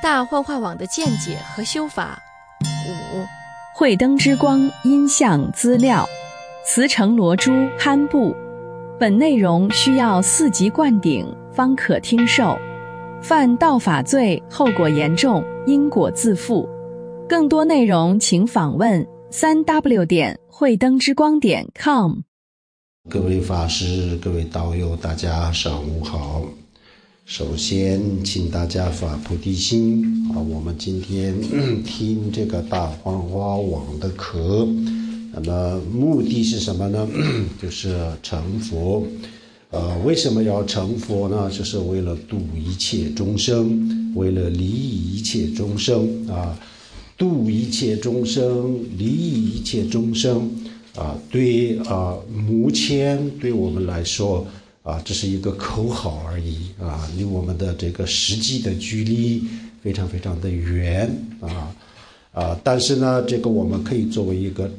大幻化网的见解和修法。5、 慧灯之光音像资料，慈城罗珠堪布。本内容需要4级灌顶方可听受，犯道法罪后果严重，因果自负。更多内容请访问3w 慧灯之光.com。 各位法师、各位道友，大家上午好。首先请大家发菩提心我们今天听这个大幻化网的课，那么目的是什么呢？就是成佛。为什么要成佛呢？就是为了度一切众生，为了利益一切众生度一切众生，利益一切众生对目前对我们来说这是一个口号而已离我们的这个实际的距离非常非常的远但是呢，这个我们可以作为一个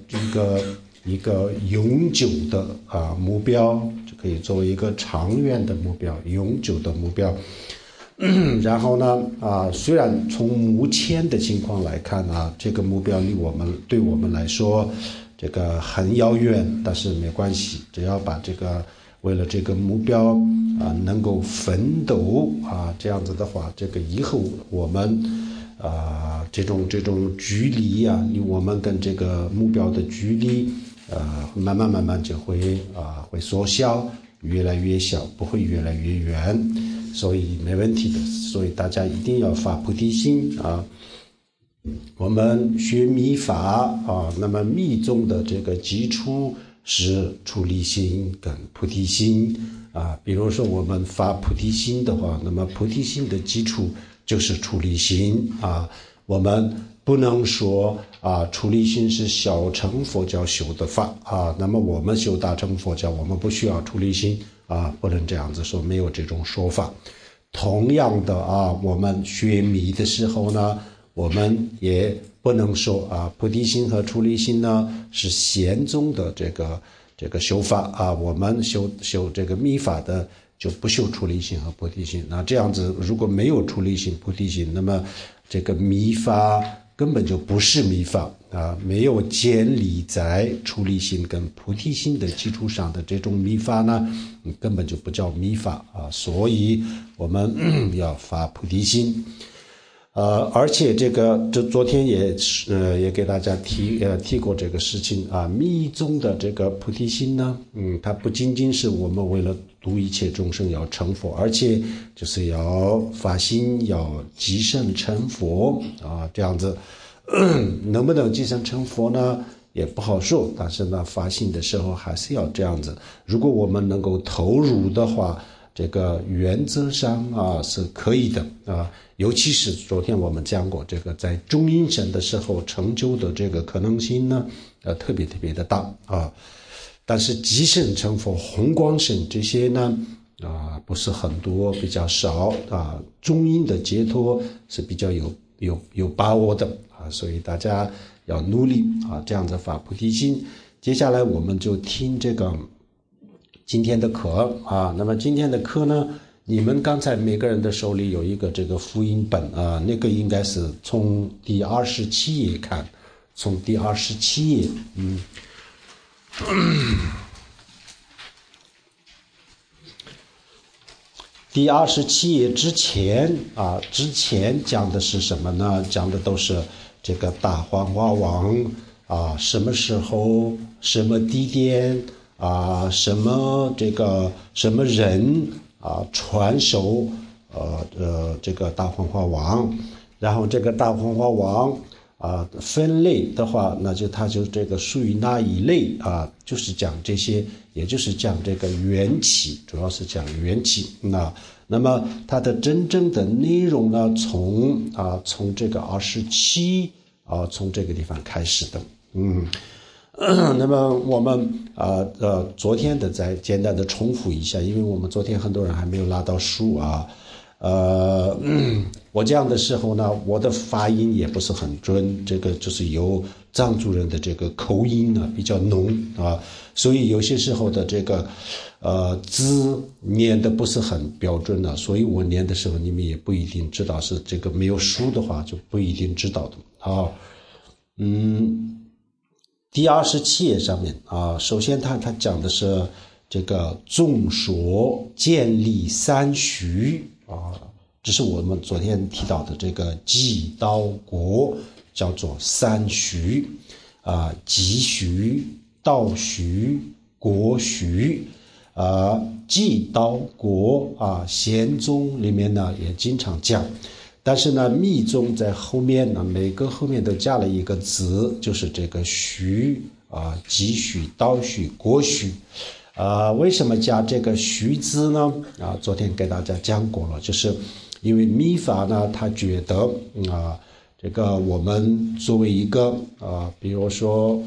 永久的目标，就可以作为一个长远的目标，永久的目标。然后呢虽然从目前的情况来看这个目标对我们来说这个很遥远，但是没关系，只要把这个为了这个目标能够奋斗这样子的话，这个以后我们这种距离离我们跟这个目标的距离慢慢就会缩小，越来越小，不会越来越远，所以没问题的。所以大家一定要发菩提心我们学密法那么密宗的这个基础是出离心跟菩提心比如说我们发菩提心的话，那么菩提心的基础就是出离心我们不能说出离心是小乘佛教修的法那么我们修大乘佛教我们不需要出离心不能这样子说，没有这种说法。同样的我们学密的时候呢，我们也不能说菩提心和出离心呢是显宗的这个修法我们修这个密法的就不修出离心和菩提心。那这样子如果没有出离心菩提心，那么这个密法根本就不是密法没有建立在出离心跟菩提心的基础上的这种密法呢，根本就不叫密法所以我们要发菩提心而且这昨天也给大家提过这个事情密宗的这个菩提心呢它不仅仅是我们为了度一切众生要成佛，而且就是要发心要即生成佛这样子能不能即生成佛呢也不好说，但是呢发心的时候还是要这样子。如果我们能够投入的话，这个原则上是可以的尤其是昨天我们讲过，这个在中阴身的时候成就的这个可能性呢特别特别的大但是即生成佛、红光身这些呢不是很多，比较少中阴的解脱是比较有把握的所以大家要努力这样子发菩提心。接下来我们就听这个今天的课那么今天的课呢，你们刚才每个人的手里有一个这个福音本那个应该是从第27页看，从第27页第27页之前讲的是什么呢？讲的都是这个大幻化网什么时候、什么地点什么人传授这个大幻化网，然后这个大幻化网分类的话，那就它就这个属于哪一类就是讲这些，也就是讲这个缘起，主要是讲缘起那么它的真正的内容呢，从这个27从这个地方开始的那么我们昨天的再简单的重复一下，因为我们昨天很多人还没有拿到书我讲的时候呢，我的发音也不是很准，这个就是有藏族人的这个口音呢比较浓啊，所以有些时候的这个字念的不是很标准呢，所以我念的时候你们也不一定知道，是这个没有书的话就不一定知道的啊。第27页上面啊，首先他讲的是这个众说建立三虚啊，这是我们昨天提到的这个祭刀国叫做三虚啊，祭虚、道虚、国虚祭刀国啊，宪宗里面呢也经常讲。但是呢，密宗在后面呢，每个后面都加了一个字，就是这个虚啊，祭虚、道虚、国虚为什么加这个虚字呢？昨天给大家讲过了，就是因为密法呢，他觉得这个我们作为一个比如说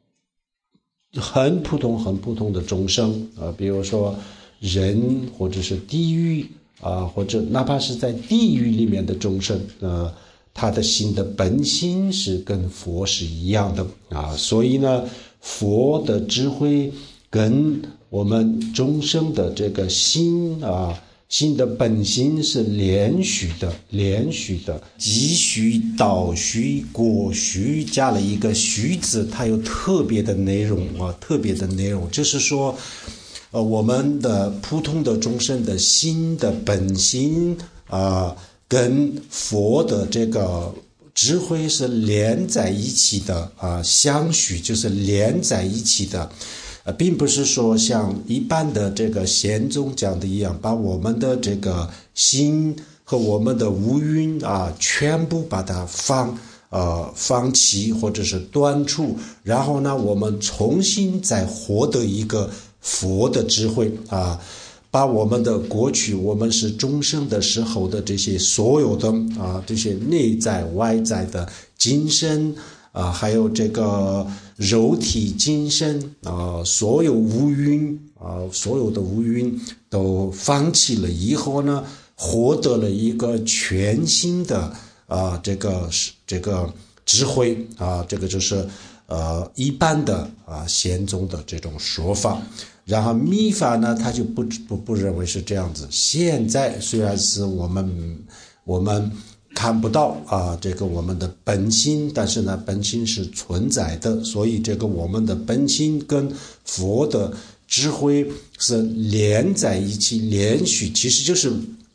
很普通的众生比如说人或者是地狱或者哪怕是在地狱里面的众生他的心的本性是跟佛是一样的所以呢，佛的智慧跟我们众生的这个心的本性是连续的，祭虚、道虚、国虚，加了一个虚字，它有特别的内容就是说我们的普通的众生的心的本性跟佛的这个智慧是连在一起的相续就是连在一起的并不是说像一般的这个宪宗讲的一样，把我们的这个心和我们的五蕴全部把它放弃或者是断除，然后呢，我们重新再获得一个佛的智慧把我们的过去我们是众生的时候的这些所有的这些内在外在的精神还有这个肉体精神所有五蕴的五蕴都放弃了以后呢，获得了一个全新的这个智慧这个就是一般的宪宗的这种说法。然后密法呢，他就不认为是这样子。现在虽然是我们看不到这个我们的本心，但是呢，本心是存在的，所以这个我们的本心跟佛的智慧是连在一起，连续，其实就是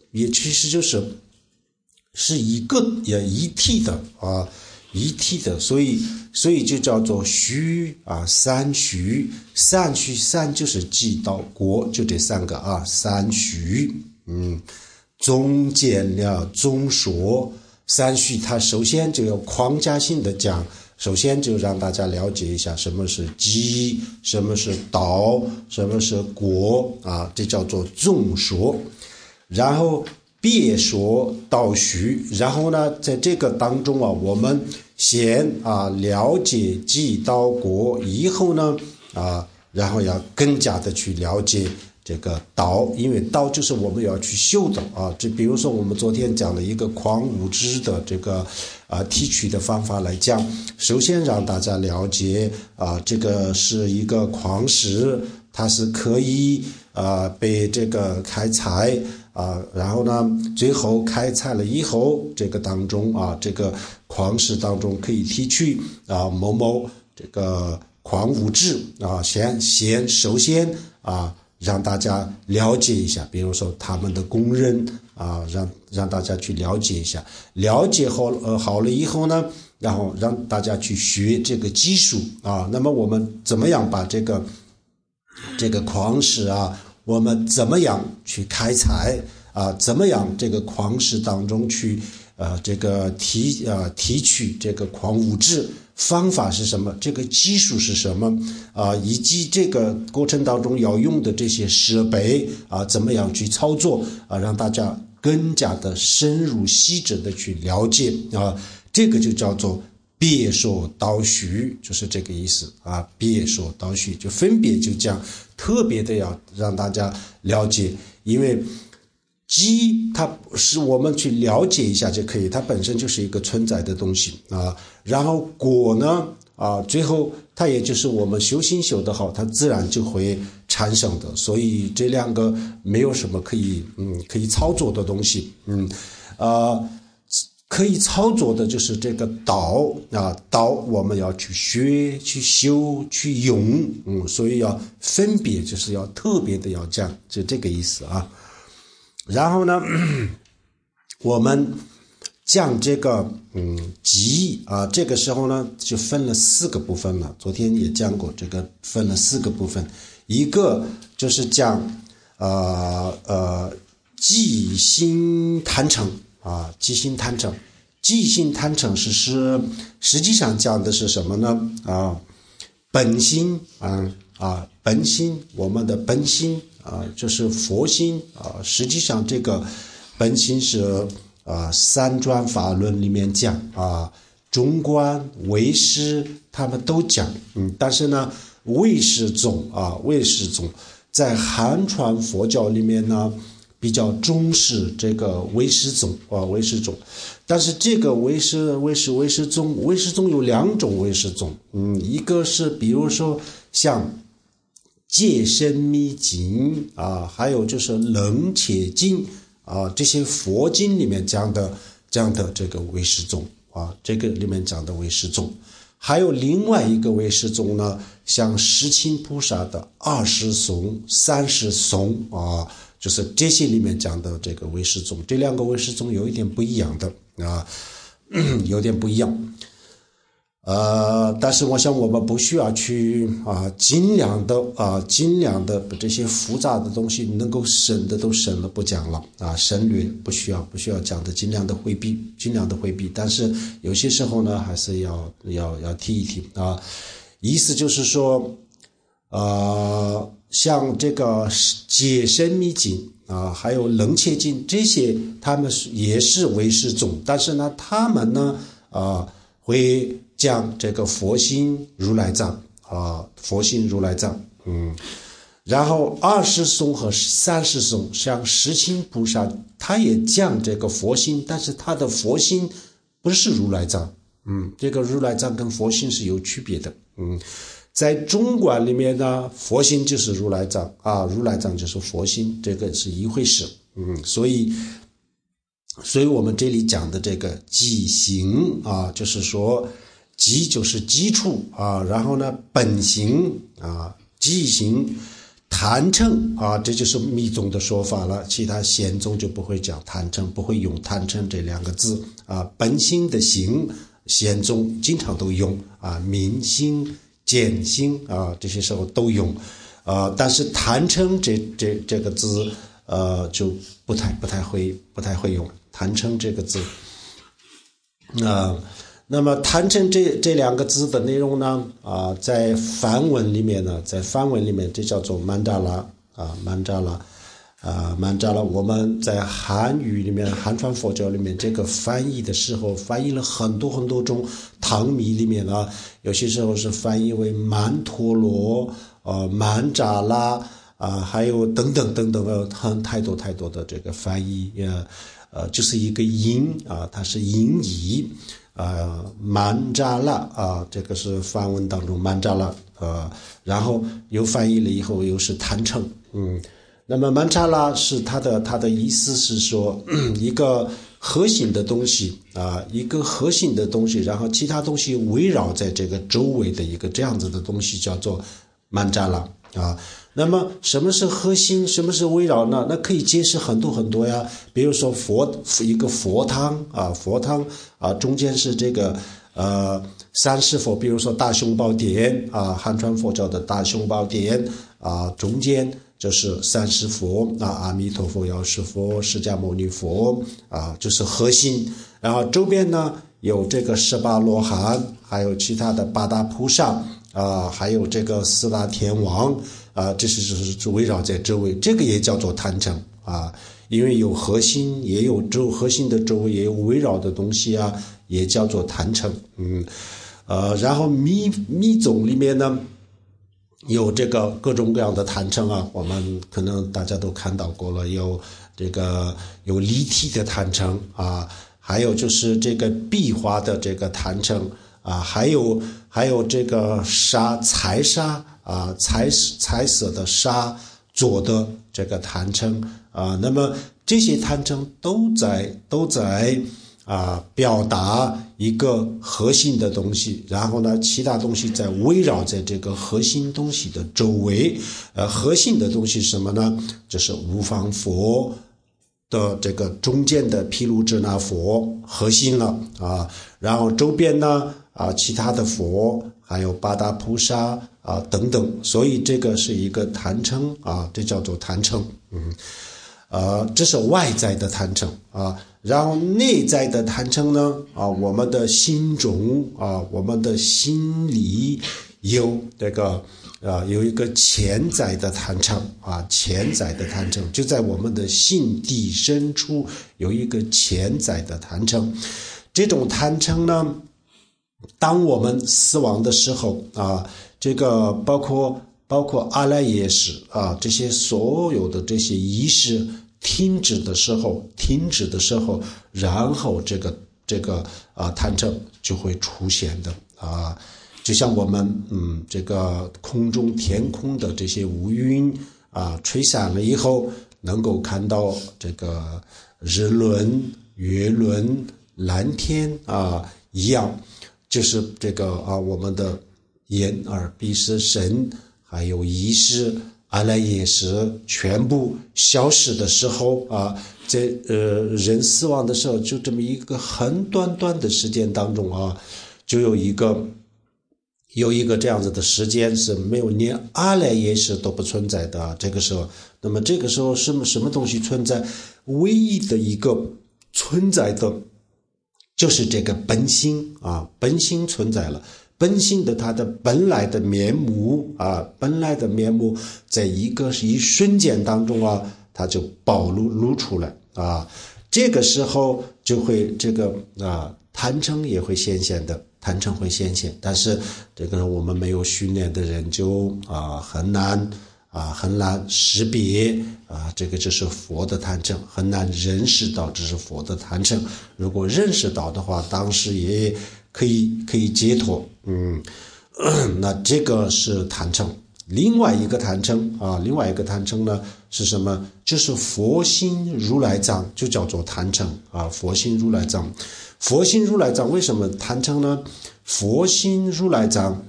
一个一体的所以就叫做虚三虚，三就是祭道国，就这三个三虚总见了总说三虚，它首先就要框架性的讲，首先就让大家了解一下什么是祭，什么是道，什么是国这叫做总说，然后别说道虚，然后呢，在这个当中我们先了解祭道国，以后呢然后要更加的去了解这个道，因为道就是我们要去修的这比如说我们昨天讲了一个矿物质的这个提取的方法来讲，首先让大家了解这个是一个矿石，它是可以被这个开采然后呢，最后开采了以后，这个当中这个矿石当中可以提取某这个矿物质首先让大家了解一下，比如说他们的工人让大家去了解一下，了解好了以后呢，然后让大家去学这个技术那么我们怎么样把这个矿石我们怎么样去开采怎么样这个矿石当中去这个提取这个矿物质，方法是什么，这个技术是什么以及这个过程当中要用的这些设备怎么样去操作让大家更加的深入细致的去了解这个就叫做别说道虚，就是这个意思别说道虚就分别就讲，特别的要让大家了解，因为机它是我们去了解一下就可以，它本身就是一个存在的东西啊。然后果呢最后它也就是我们修行修得好，它自然就会产生的。所以这两个没有什么可以操作的东西。可以操作的就是这个道道我们要去学、去修、去用，所以要分别，就是要特别的要讲，就这个意思啊。然后呢，我们讲这个集这个时候呢就分了4个部分了。昨天也讲过，这个分了4个部分，一个就是讲即心贪嗔。即心贪嗔，即心贪嗔实际上讲的是什么呢？本心本心，我们的本心就是佛心实际上这个本心是三转法轮里面讲中观、唯识他们都讲，但是呢，唯识宗在汉传佛教里面呢，比较重视这个唯识宗但是这个唯识宗有2种唯识宗，一个是比如说像戒深密经还有就是楞伽经这些佛经里面讲的这个唯识宗这个里面讲的唯识宗。还有另外一个唯识宗呢，像释亲菩萨的20颂、30颂就是这些里面讲的这个唯识宗。这2个唯识宗有一点不一样的有点不一样。但是我想我们不需要去尽量的把这些复杂的东西能够省的都省了不讲了省略，不需要讲的尽量的回避。但是有些时候呢还是要提一提意思就是说像这个解深密经还有楞伽经，这些他们也是唯识宗，但是呢他们呢会讲这个佛心如来藏然后20颂和30颂，像释亲菩萨他也讲这个佛心，但是他的佛心不是如来藏这个如来藏跟佛心是有区别的在中观里面呢，佛心就是如来藏如来藏就是佛心，这个是一回事所以我们这里讲的这个即行就是说即就是基础然后呢本行即行贪嗔这就是密宗的说法了，其他显宗就不会讲贪嗔，不会用贪嗔这2个字本心的行显宗经常都用明心、见心这些时候都用但是贪嗔这个字就不太会用贪嗔这个字那么贪嗔这2个字的内容呢在梵文里面这叫做曼扎拉曼扎拉我们在汉语里面汉传佛教里面这个翻译的时候翻译了很多种，唐密里面有些时候是翻译为曼陀罗曼扎拉还有等等太多的这个翻译就是一个音它是音译曼扎拉这个是梵文当中曼扎拉然后又翻译了以后又是贪嗔那么曼扎拉是它的意思是说一个核心的东西然后其他东西围绕在这个周围的一个这样子的东西叫做曼扎拉那么什么是核心，什么是围绕呢？那可以解释很多呀，比如说一个佛堂中间是这个30佛，比如说大雄宝殿汉传佛教的大雄宝殿中间就是30佛阿弥陀佛、药师佛、释迦牟尼佛就是核心，然后周边呢有这个18罗汉，还有其他的8大菩萨还有这个4大天王这是围绕在周围，这个也叫做贪嗔因为有核心，也有核心的周围也有围绕的东西也叫做贪嗔然后密宗里面呢有这个各种各样的坛城啊，我们可能大家都看到过了，有立体的坛城啊，还有就是这个壁画的这个坛城啊，还有这个彩纱啊，彩色的纱做的这个坛城啊，那么这些坛城都在表达一个核心的东西，然后呢，其他东西在围绕在这个核心东西的周围。核心的东西是什么呢？就是五方佛的这个中间的毗卢遮那佛核心了啊，然后周边呢其他的佛还有八大菩萨等等，所以这个是一个坛城啊，这叫做坛城。这是外在的坛城啊，然后内在的坛城呢我们的心中我们的心里有这个有一个潜在的坛城潜在的坛城就在我们的心底深处有一个潜在的坛城。这种坛城呢，当我们死亡的时候这个包括阿赖耶识这些所有的这些仪式停止的时候，然后这个坛城就会出现的就像我们这个天空的这些乌云吹散了以后，能够看到这个日轮、月轮、蓝天一样，就是这个我们的眼耳鼻舌身还有意识阿赖耶识全部消失的时候在人死亡的时候，就这么一个很短的时间当中就有一个这样子的时间是没有连阿赖耶识都不存在的这个时候。那么这个时候什么东西存在？唯一的一个存在的就是这个本心本心存在了。本性的它的本来的面目在一瞬间当中它就暴露出来这个时候就会这个坛城也会显现的，坛城会显现，但是这个我们没有训练的人就很难识别这个就是佛的坛城，很难认识到这是佛的坛城。如果认识到的话，当时也可以解脱。那这个是坛城。另外一个坛城呢是什么？就是佛心如来藏，就叫做坛城佛心如来藏。佛心如来藏为什么坛城呢？佛心如来藏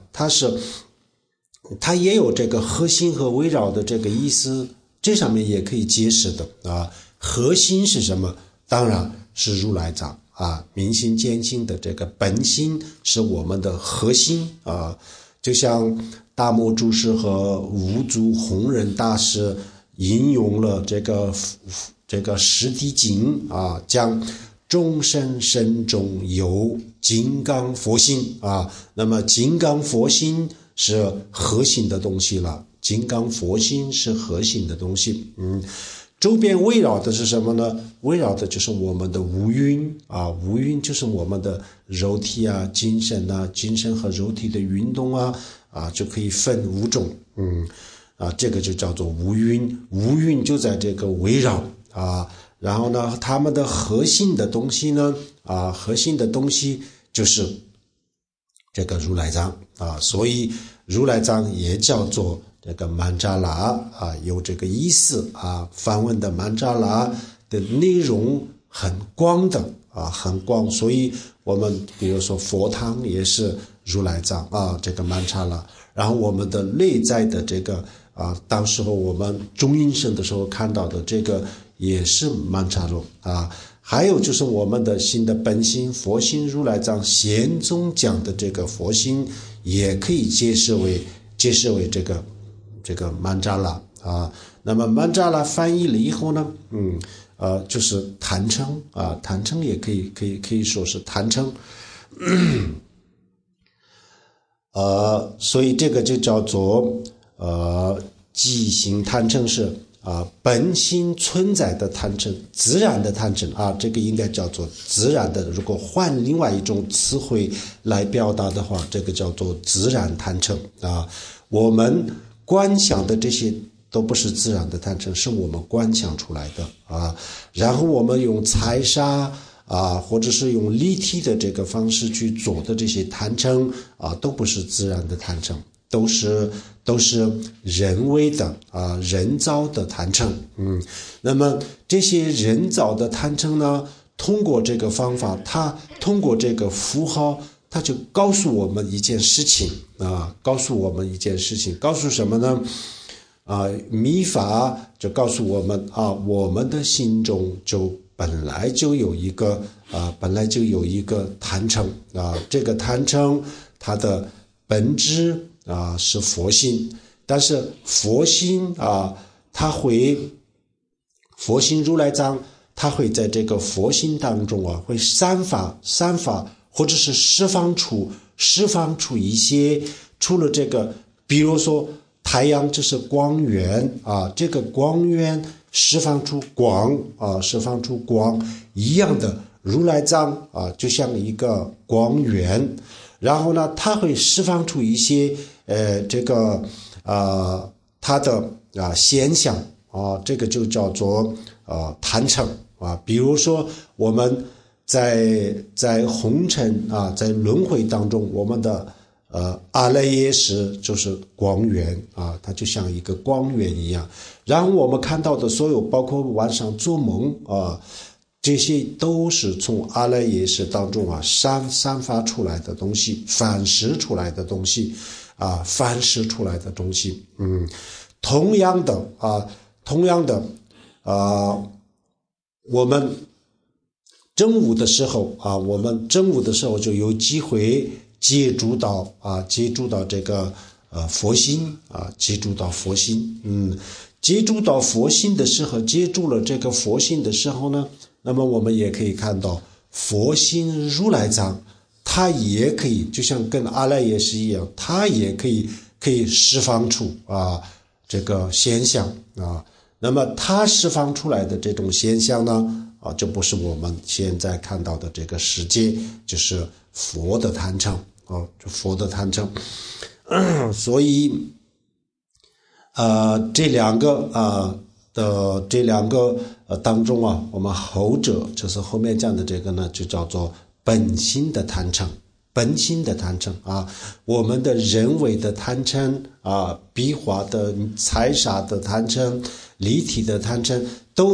它也有这个核心和围绕的这个意思，这上面也可以解释的核心是什么？当然是如来藏明心见性的这个本心是我们的核心就像大摩祖师和五祖弘忍大师引用了这个十地经讲众生身中有金刚佛心那么金刚佛心是核心的东西了，金刚佛心是核心的东西。周边围绕的是什么呢？围绕的就是我们的五蕴五蕴就是我们的肉体精神精神和肉体的运动就可以分五种这个就叫做五蕴。五蕴就在这个围绕然后呢，他们的核心的东西呢核心的东西就是这个如来藏所以如来藏也叫做这个曼扎拉有这个意思梵文的曼扎拉的内容很广的很广，所以我们比如说佛堂也是如来藏这个曼扎拉，然后我们的内在的这个当时候我们中阴身的时候看到的这个也是曼扎罗还有就是我们的心的本心佛心如来藏显宗讲的这个佛心也可以解释为这个曼扎拉那么曼扎拉翻译了以后呢就是坛城坛城也可以说是坛城所以这个就叫做即行坛城是本心存在的坛城，自然的坛城这个应该叫做自然的。如果换另外一种词汇来表达的话，这个叫做自然坛城我们观想的这些都不是自然的贪嗔，是我们观想出来的啊。然后我们用财杀啊，或者是用立体的这个方式去做的这些贪嗔啊，都不是自然的贪嗔，都是人为的啊，人造的贪嗔。那么这些人造的贪嗔呢，通过这个方法，它通过这个符号，它就告诉我们一件事情啊，告诉我们一件事情，告诉什么呢？密法就告诉我们啊，我们的心中就本来就有一个贪嗔啊，这个贪嗔它的本质啊是佛心，但是佛心啊，佛心如来藏，它会在这个佛心当中啊，会散发，或者是释放出一些，除了这个，比如说太阳就是光源啊，这个光源释放出光一样的，如来藏啊，就像一个光源，然后呢，它会释放出一些它的现象啊，这个就叫做贪嗔啊。比如说我们在红尘啊，在轮回当中，我们的阿赖耶识就是光源啊，它就像一个光源一样。然后我们看到的所有，包括晚上做梦啊，这些都是从阿赖耶识当中啊散发出来的东西，反射出来的东西。同样的，我们正午的时候就有机会接触到这个佛心啊，接触到佛心。接触到佛心的时候，接触了这个佛心的时候呢，那么我们也可以看到佛心如来藏，它也可以就像跟阿赖耶识一样，它也可以释放出这个现象啊。那么它释放出来的这种现象呢就不是我们现在看到的这个世界，就是佛的贪嗔就佛的贪嗔。所以这两个当中啊，我们后者就是后面讲的这个呢，就叫做本心的贪嗔啊，我们的人为的贪嗔啊，笔画的财杀的贪嗔，立体的贪嗔，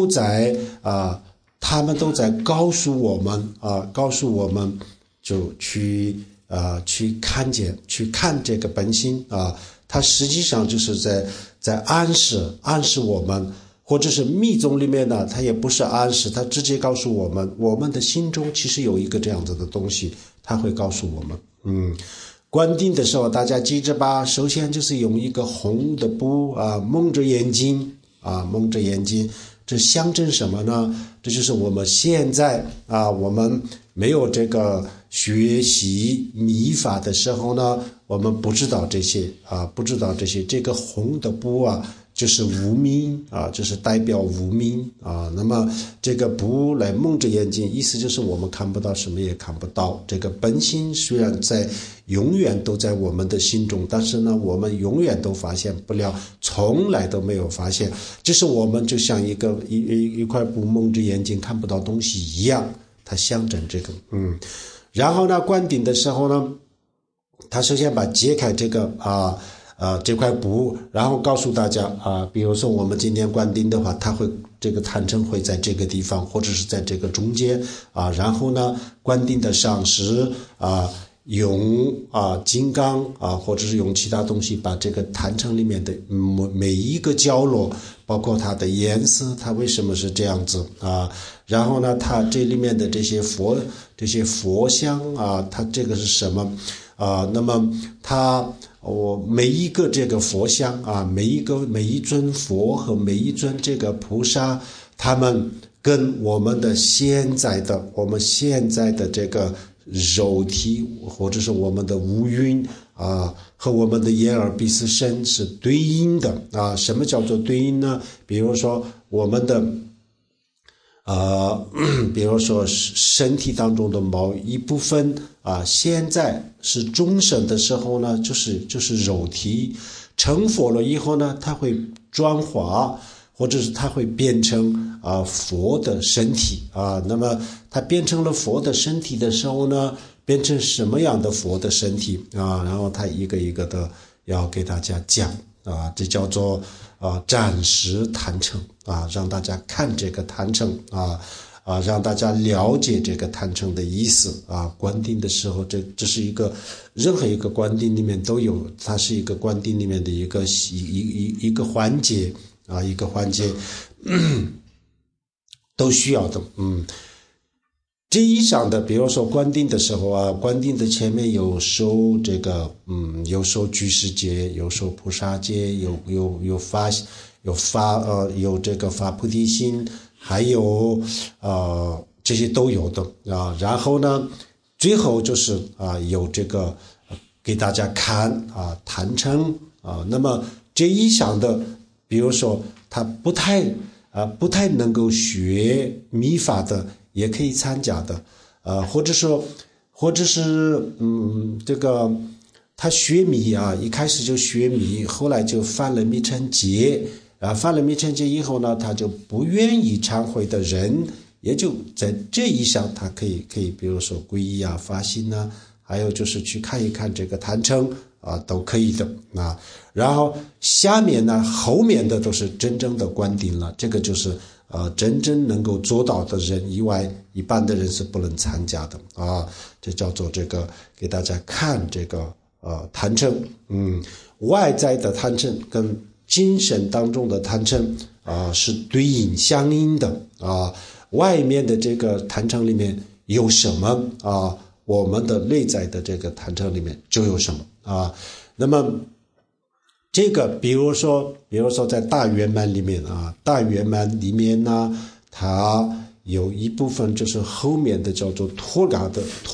他们都在告诉我们就去看这个本心啊，它实际上就是在暗示我们。或者是密宗里面呢，它也不是暗示，它直接告诉我们，我们的心中其实有一个这样子的东西，它会告诉我们。观定的时候，大家记着吧，首先就是用一个红的布蒙着眼睛，这象征什么呢？这就是我们现在我们没有这个学习密法的时候呢，我们不知道这些。这个红的布就是无明就是代表无明那么这个不来蒙着眼睛，意思就是我们看不到，什么也看不到。这个本心虽然永远都在我们的心中，但是呢，我们永远都发现不了，从来都没有发现，就是我们就像一块布蒙着眼睛看不到东西一样，它象征这个。然后呢，观顶的时候呢，他首先把揭开这个这块布，然后告诉大家比如说我们今天观顶的话，它会这个贪嗔会在这个地方，或者是在这个中间然后呢，观顶的上师用金刚或者是用其他东西把这个坛城里面的每一个角落，包括它的颜色，它为什么是这样子然后呢，它这里面的这些佛像它这个是什么那么它每一个这个佛像每一尊佛和每一尊这个菩萨，他们跟我们现在的这个肉体或者是我们的五蕴和我们的眼耳鼻舌身是对应的什么叫做对应呢？比如说我们的比如说身体当中的某一部分现在是众生的时候呢，就是肉体， 成佛了以后呢，它会转化，或者是它会变成佛的身体啊。那么它变成了佛的身体的时候呢，变成什么样的佛的身体啊？然后它一个一个的要给大家讲啊，这叫做暂时坛城啊，让大家看这个坛城让大家了解这个坛城的意思啊。观定的时候，这是一个任何一个观定里面都有，它是一个观定里面的一个环节啊，一个环节都需要的。这以上的，比如说观定的时候啊，观定的前面有受这个有受居士戒，有受菩萨戒，有这个发菩提心，还有这些都有的啊。然后呢，最后就是有这个给大家看坛城啊。那么这以上的，比如说他不太能够学密法的，也可以参加的，或者是这个他学密一开始就学密，后来就犯了密乘戒犯了密乘戒以后呢，他就不愿意忏悔的人，也就在这一项他可以比如说皈依发心还有就是去看一看这个坛城都可以的然后下面呢，后面的都是真正的观定了，这个就是真正能够做到的人以外，一般的人是不能参加的这叫做这个给大家看这个坛城。外在的坛城跟精神当中的坛城是对应相应的外面的这个坛城里面有什么我们的内在的这个坛城里面就有什么那么这个比如说在大圆满里面大圆满里面呢，它有一部分就是后面的叫做脱嘎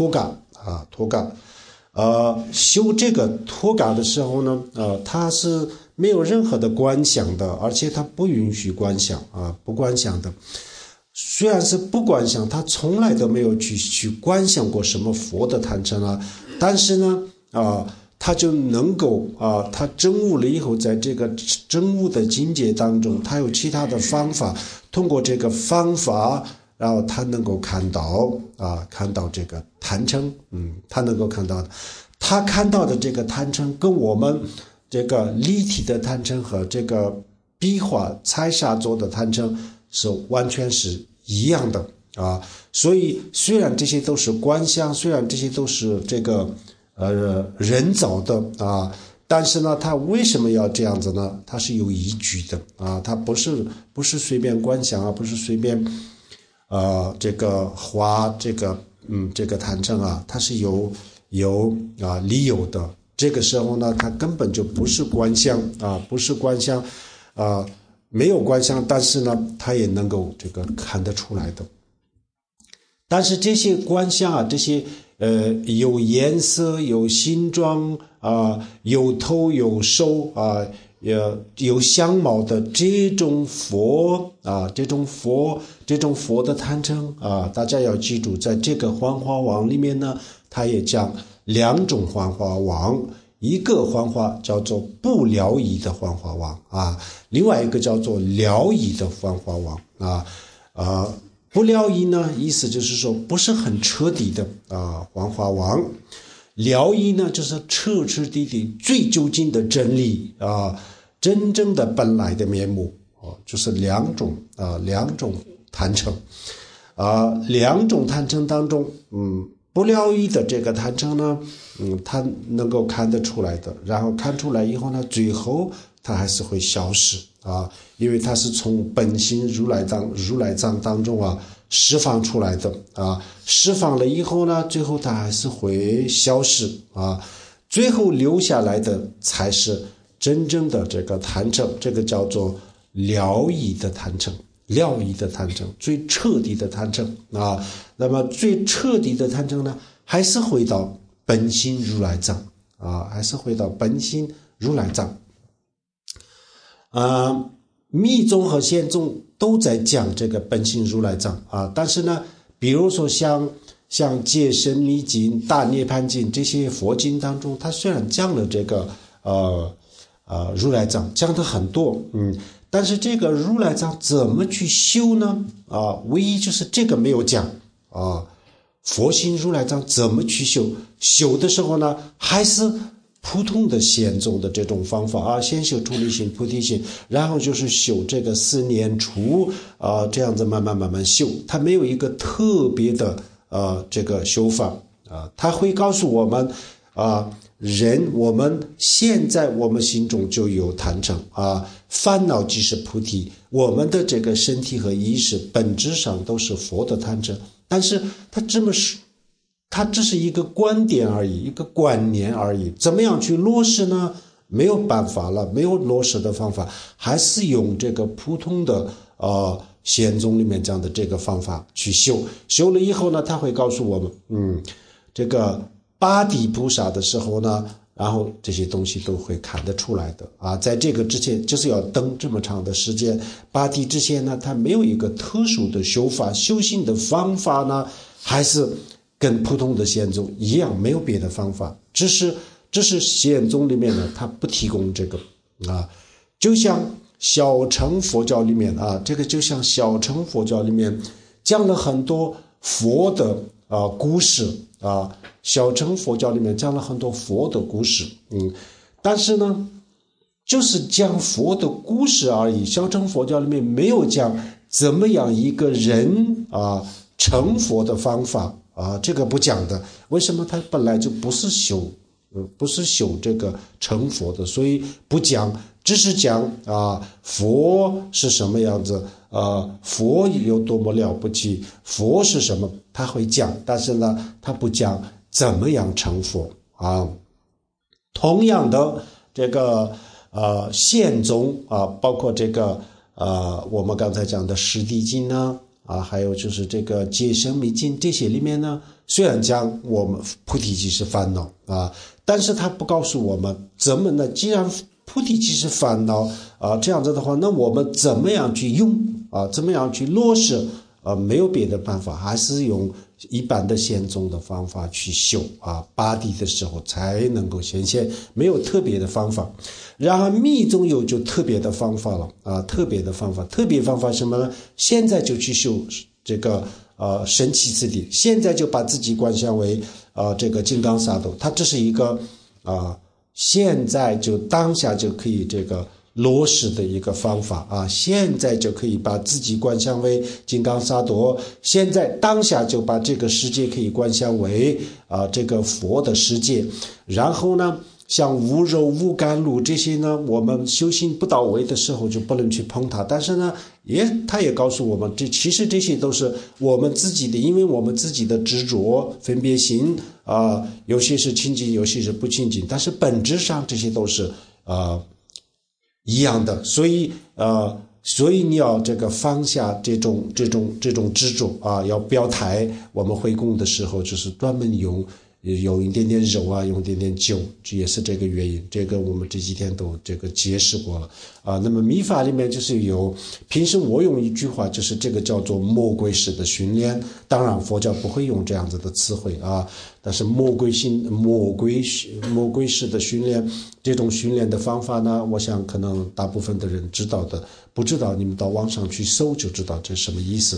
修这个脱嘎的时候呢它是没有任何的观想的，而且它不允许观想不观想的。虽然是不观想，他从来都没有去观想过什么佛的坛城但是呢他就能够他证悟了以后，在这个证悟的境界当中，他有其他的方法，通过这个方法，然后他能够看到这个坛城他能够看到的，他看到的这个坛城跟我们这个立体的坛城和这个壁画彩砂做的坛城是完全是一样的所以虽然这些都是观想，虽然这些都是这个人造的但是呢，他为什么要这样子呢？他是有依据的他不是随便观想不是随便这个画这个坛城它是有理由的。这个时候呢，它根本就不是观想不是观想没有观想，但是呢，它也能够这个看得出来的。但是这些观想这些有颜色、有形状有头有手有相貌的这种佛这种佛的坛城大家要记住，在这个幻化王里面呢，它也讲两种幻化王，一个幻化叫做不疗仪的幻化王另外一个叫做疗仪的幻化王不疗仪呢，意思就是说不是很彻底的幻化王。疗仪呢，就是彻彻底底最究竟的真理真正的本来的面目就是两种坛城两种坛城当中不疗仪的这个坛城呢它能够看得出来的，然后看出来以后呢，最后它还是会消失因为它是从本心如来藏当中释放出来的释放了以后呢，最后它还是会消失最后留下来的才是真正的这个坛城，这个叫做疗仪的坛城，疗仪的坛城，最彻底的坛城那么最彻底的坛城呢，还是回到本心如来藏还是回到本心如来藏密宗和显宗都在讲这个本心如来藏但是呢，比如说像戒深密经、大涅槃经这些佛经当中，它虽然讲了这个如来藏讲的很多，但是这个如来藏怎么去修呢？唯一就是这个没有讲佛心如来藏怎么去修？修的时候呢，还是普通的显宗的这种方法先修出离心、菩提心，然后就是修这个四念处这样子慢慢修，它没有一个特别的这个修法它会告诉我们我们现在我们心中就有坛城烦恼即是菩提，我们的这个身体和意识本质上都是佛的坛城，但是它只是一个观点而已，一个观念而已，怎么样去落实呢？没有办法了，没有落实的方法，还是用这个普通的显宗里面讲的这个方法去修了以后呢，他会告诉我们这个八地菩萨的时候呢，然后这些东西都会看得出来的在这个之前就是要等这么长的时间，八地之前呢，它没有一个特殊的修法，修行的方法呢，还是跟普通的显宗一样，没有别的方法，只是显宗里面呢，它不提供这个就像小乘佛教里面这个就像小乘佛教里面讲了很多佛的故事小乘佛教里面讲了很多佛的故事但是呢就是讲佛的故事而已，小乘佛教里面没有讲怎么样一个人成佛的方法这个不讲的，为什么？他本来就不是修这个成佛的，所以不讲，只是讲佛是什么样子佛有多么了不起，佛是什么他会讲，但是呢他不讲怎么样成佛同样的这个显宗包括这个我们刚才讲的十地经呢还有就是这个解生密经，这些里面呢，虽然讲我们菩提即是烦恼但是他不告诉我们怎么呢？既然菩提即是烦恼这样子的话，那我们怎么样去用怎么样去落实没有别的办法，还是用一般的显宗的方法去修八地的时候才能够显现，没有特别的方法。然后密宗有就特别的方法了特别方法什么呢？现在就去修这个神奇次第，现在就把自己观想为这个金刚萨埵，它这是一个现在就当下就可以这个落实的一个方法现在就可以把自己观想为金刚萨埵，现在当下就把这个世界可以观想为这个佛的世界。然后呢像无肉无甘露这些呢，我们修行不到位的时候就不能去碰它，但是呢他也告诉我们其实这些都是我们自己的，因为我们自己的执着分别心有些是清净，有些是不清净，但是本质上这些都是一样的，所以你要这个放下这种执着要表态。我们回供的时候就是专门用一点点肉用一点点酒，这也是这个原因，这个我们这几天都这个解释过了那么密法里面就是平时我用一句话，就是这个叫做魔鬼式的训练，当然佛教不会用这样子的词汇但是魔鬼式的训练，这种训练的方法呢，我想可能大部分的人知道的，不知道你们到网上去搜就知道这是什么意思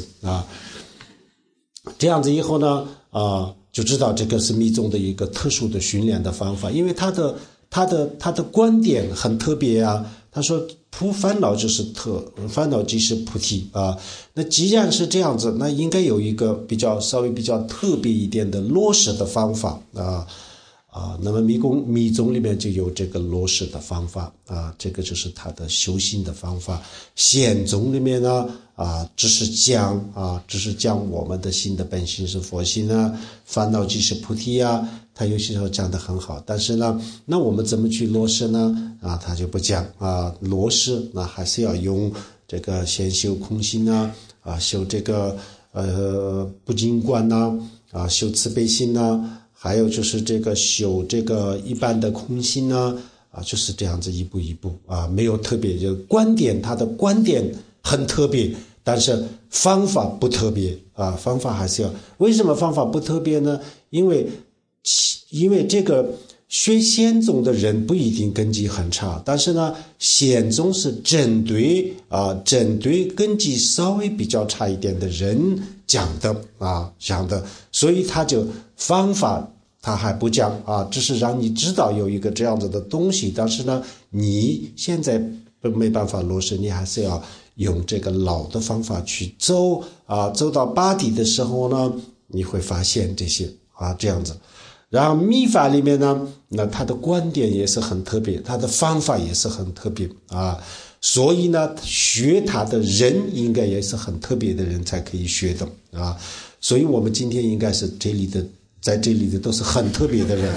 这样子以后呢就知道这个是密宗的一个特殊的训练的方法，因为他的观点很特别他说烦恼烦恼即是菩提那既然是这样子，那应该有一个稍微比较特别一点的落实的方法那么密宗里面就有这个落实的方法这个就是他的修行的方法。显宗里面呢只是讲我们的心的本性是佛性烦恼即是菩提他有些时候讲得很好，但是呢那我们怎么去落实呢他就不讲落实那还是要用这个先修空性修这个不净观修慈悲心还有就是这个修这个一般的空性就是这样子一步一步没有特别，就观点他的观点很特别，但是方法不特别方法还是要。为什么方法不特别呢？因为这个学显宗的人不一定根基很差，但是呢，显宗是针对根基稍微比较差一点的人讲的，所以他就方法他还不讲只是让你知道有一个这样子的东西，但是呢，你现在没办法落实，你还是要用这个老的方法去走到八底的时候呢，你会发现这些这样子。然后密法里面呢，那他的观点也是很特别，他的方法也是很特别所以呢，学他的人应该也是很特别的人才可以学的所以我们今天应该是在这里的都是很特别的人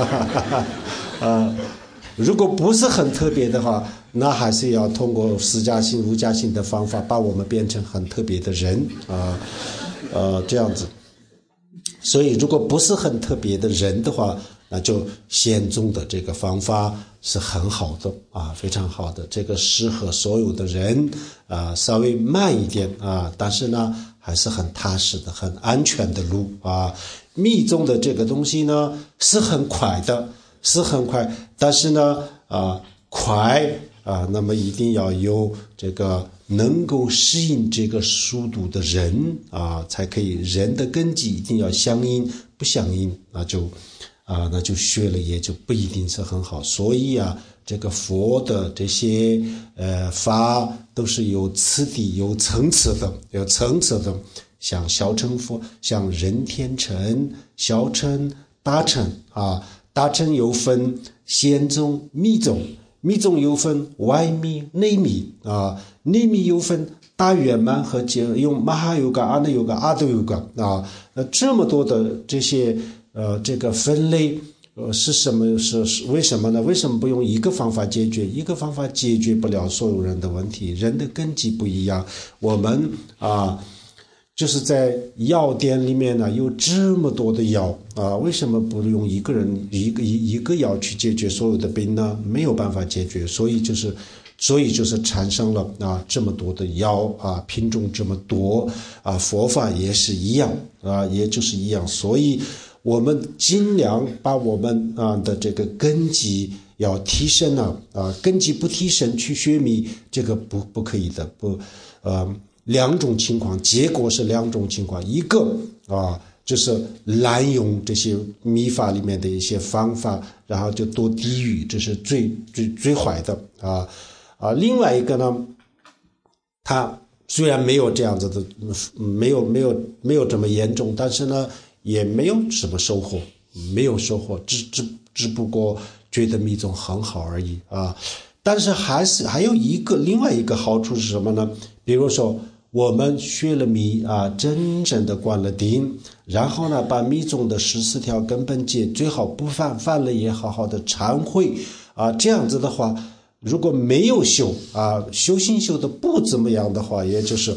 如果不是很特别的话，那还是要通过四加性、五加性的方法把我们变成很特别的人这样子。所以如果不是很特别的人的话，那就显宗的这个方法是很好的非常好的，这个适合所有的人稍微慢一点但是呢还是很踏实的、很安全的路密宗的这个东西呢是很快的，但是呢快那么一定要有这个能够适应这个速度的人才可以，人的根基一定要相应，不相应那就学了也就不一定是很好。所以这个佛的这些法都是有次第、有层次的，像小乘佛，像人天乘、小乘、大乘大乘有分显宗、密宗，密宗有分外密、内密内密有分大圆满和用马哈尤嘎、阿那尤嘎、阿多尤嘎这么多的这些这个分类是什么？是为什么呢？为什么不用一个方法解决？一个方法解决不了所有人的问题，人的根基不一样。我们就是在药店里面呢有这么多的药为什么不用一个人一个药去解决所有的病呢？没有办法解决，所以就是产生了这么多的药品种这么多佛法也是一样也就是一样。所以我们尽量把我们的这个根基要提升根基不提升去学密，这个不可以的，两种情况，结果是两种情况，一个就是滥用这些密法里面的一些方法，然后就堕地狱，这是最坏的另外一个呢，他虽然没有这样子的，没有这么严重，但是呢也没有什么收获，只不过觉得密宗很好而已但是还有另外一个好处是什么呢？比如说我们学了密真正的灌了顶，然后呢把密宗的14条根本戒最好不犯了也好好的忏悔这样子的话，如果没有修修行修的不怎么样的话，也就是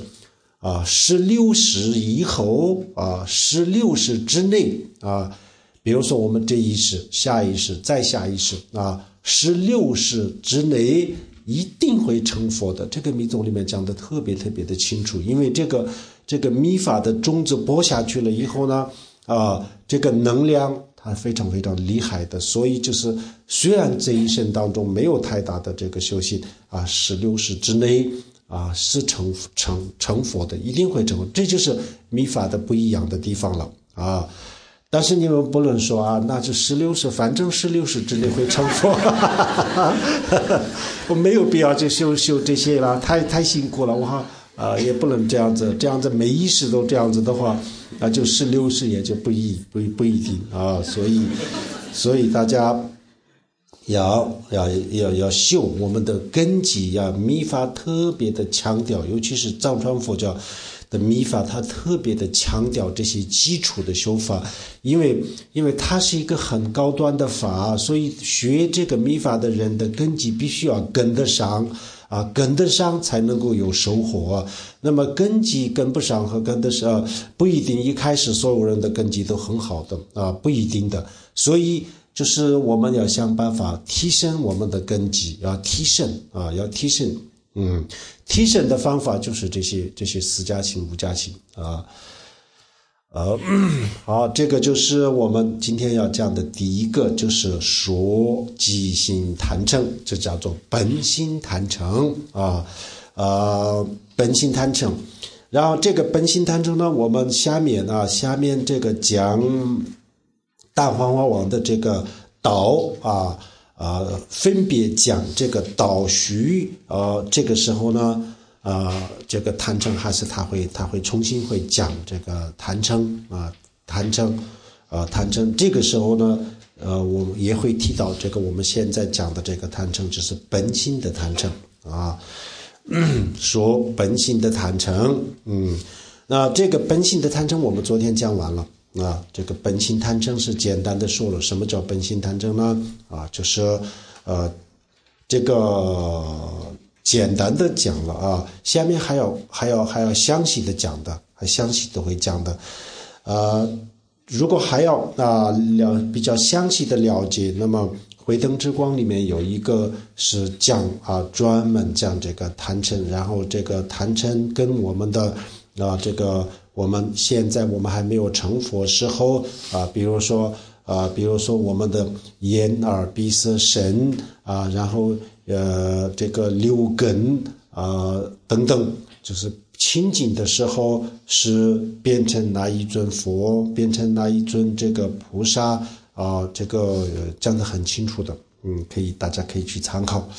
16世以后16世之内比如说我们这一世、下一世、再下一世16世之内一定会成佛的。这个密宗里面讲的特别特别的清楚，因为这个密法的种子播下去了以后呢这个能量它非常非常厉害的，所以就是虽然这一生当中没有太大的这个修行16世之内是成佛的，一定会成佛。这就是密法的不一样的地方了但是你们不能说那就16世，反正16世之内会成佛我没有必要就修这些了，太辛苦了，我也不能这样子每一世都这样子的话，那就16世也就不一定所以大家要修我们的根基密法特别的强调，尤其是藏传佛教的密法，它特别的强调这些基础的修法，因为它是一个很高端的法，所以学这个密法的人的根基必须要跟得上才能够有收获那么根基跟不上和跟得上不一定一开始所有人的根基都很好的不一定的。所以就是我们要想办法提升我们的根基，要提升提升的方法就是这些4加行、5加行好，这个就是我们今天要讲的第一个，就是说即心坛称，这叫做本心坛称本心坛称。然后这个本心坛称呢，我们下面这个讲大黄花王的这个道分别讲这个道须，这个时候呢。这个坛称还是他会重新会讲这个坛称坛称这个时候呢，我们也会提到这个我们现在讲的这个坛称就是本心的坛称说本心的坛称，那这个本心的坛称我们昨天讲完了这个本心坛称是简单的说了，什么叫本心坛称呢？就是这个。简单的讲了下面还要详细的讲的，还详细的会讲的。如果还要比较详细的了解，那么慧灯之光里面有一个是讲专门讲这个坛称，然后这个坛称跟我们的这个我们现在我们还没有成佛时候比如说我们的眼耳鼻舌身然后这个六根等等，就是清净的时候是变成哪一尊佛，变成哪一尊这个菩萨这个讲得很清楚的，大家可以去参考。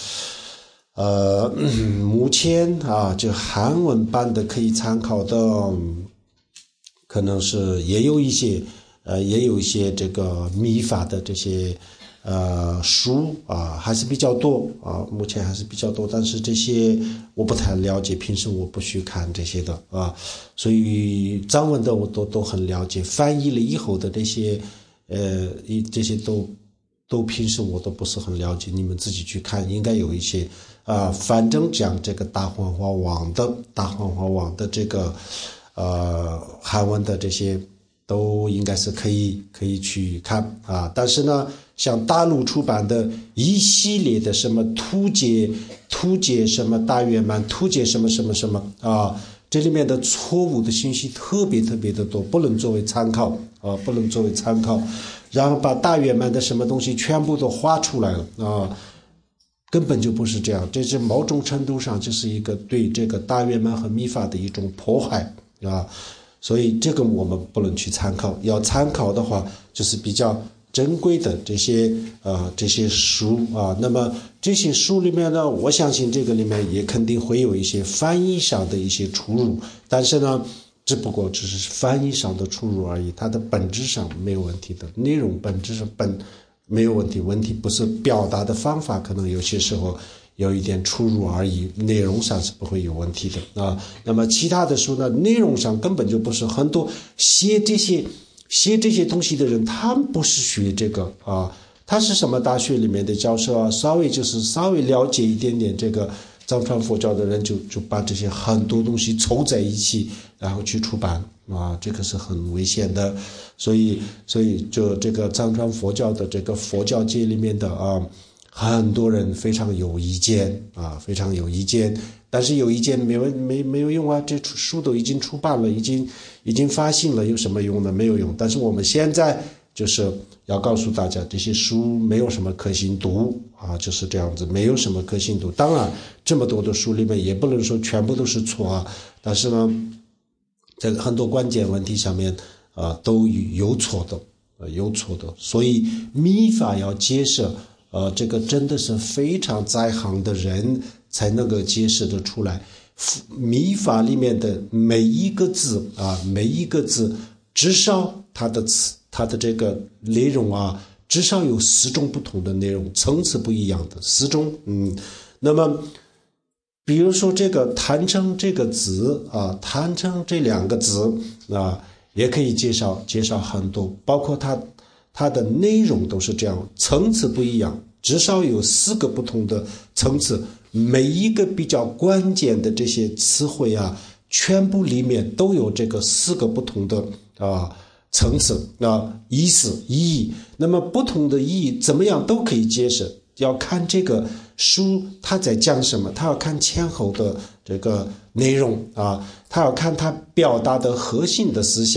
目前就韩文版的可以参考的，可能是也有一些这个密法的这些书还是比较多目前还是比较多，但是这些我不太了解，平时我不去看这些的所以藏文的我都很了解，翻译了以后的这些这些都平时我都不是很了解，你们自己去看，应该有一些反正讲这个大黄花王的这个韩文的这些都应该是可以去看但是呢，像大陆出版的一系列的什么突解什么大圆满，突解什么什么什么这里面的错误的信息特别的多，不能作为参考不能作为参考，然后把大圆满的什么东西全部都画出来了根本就不是这样，这是某种程度上就是一个对这个大圆满和密法的一种破坏所以这个我们不能去参考，要参考的话就是比较珍贵的这些书那么这些书里面呢，我相信这个里面也肯定会有一些翻译上的一些出入，但是呢只不过只是翻译上的出入而已，它的本质上没有问题的，内容本质上没有问题，问题不是表达的方法可能有些时候有一点出入而已，内容上是不会有问题的那么其他的书呢，内容上根本就不是，很多写这些东西的人，他们不是学这个他是什么大学里面的教授稍微了解一点点这个藏传佛教的人就把这些很多东西凑在一起然后去出版这个是很危险的，所以就这个藏传佛教的这个佛教界里面的很多人非常有意见非常有意见，但是有意见没有用这书都已经出版了，已经发行了，有什么用呢？没有用。但是我们现在就是要告诉大家，这些书没有什么可信度就是这样子，没有什么可信度。当然这么多的书里面也不能说全部都是错但是呢在很多关键问题上面都有错的，所以密法要解释这个真的是非常在行的人才能够解释得出来，密法里面的每一个字至少它的这个内容至少有4种不同的内容，层次不一样的4种那么比如说这个坛称这个字坛称这2个字也可以介绍很多，包括它的内容都是这样，层次不一样，至少有4个不同的层次，每一个比较关键的这些词汇全部里面都有这个4个不同的层次意义，那么不同的意义怎么样都可以解释，要看这个书它在讲什么，它要看前后的这个内容他要看它表达的核心的思想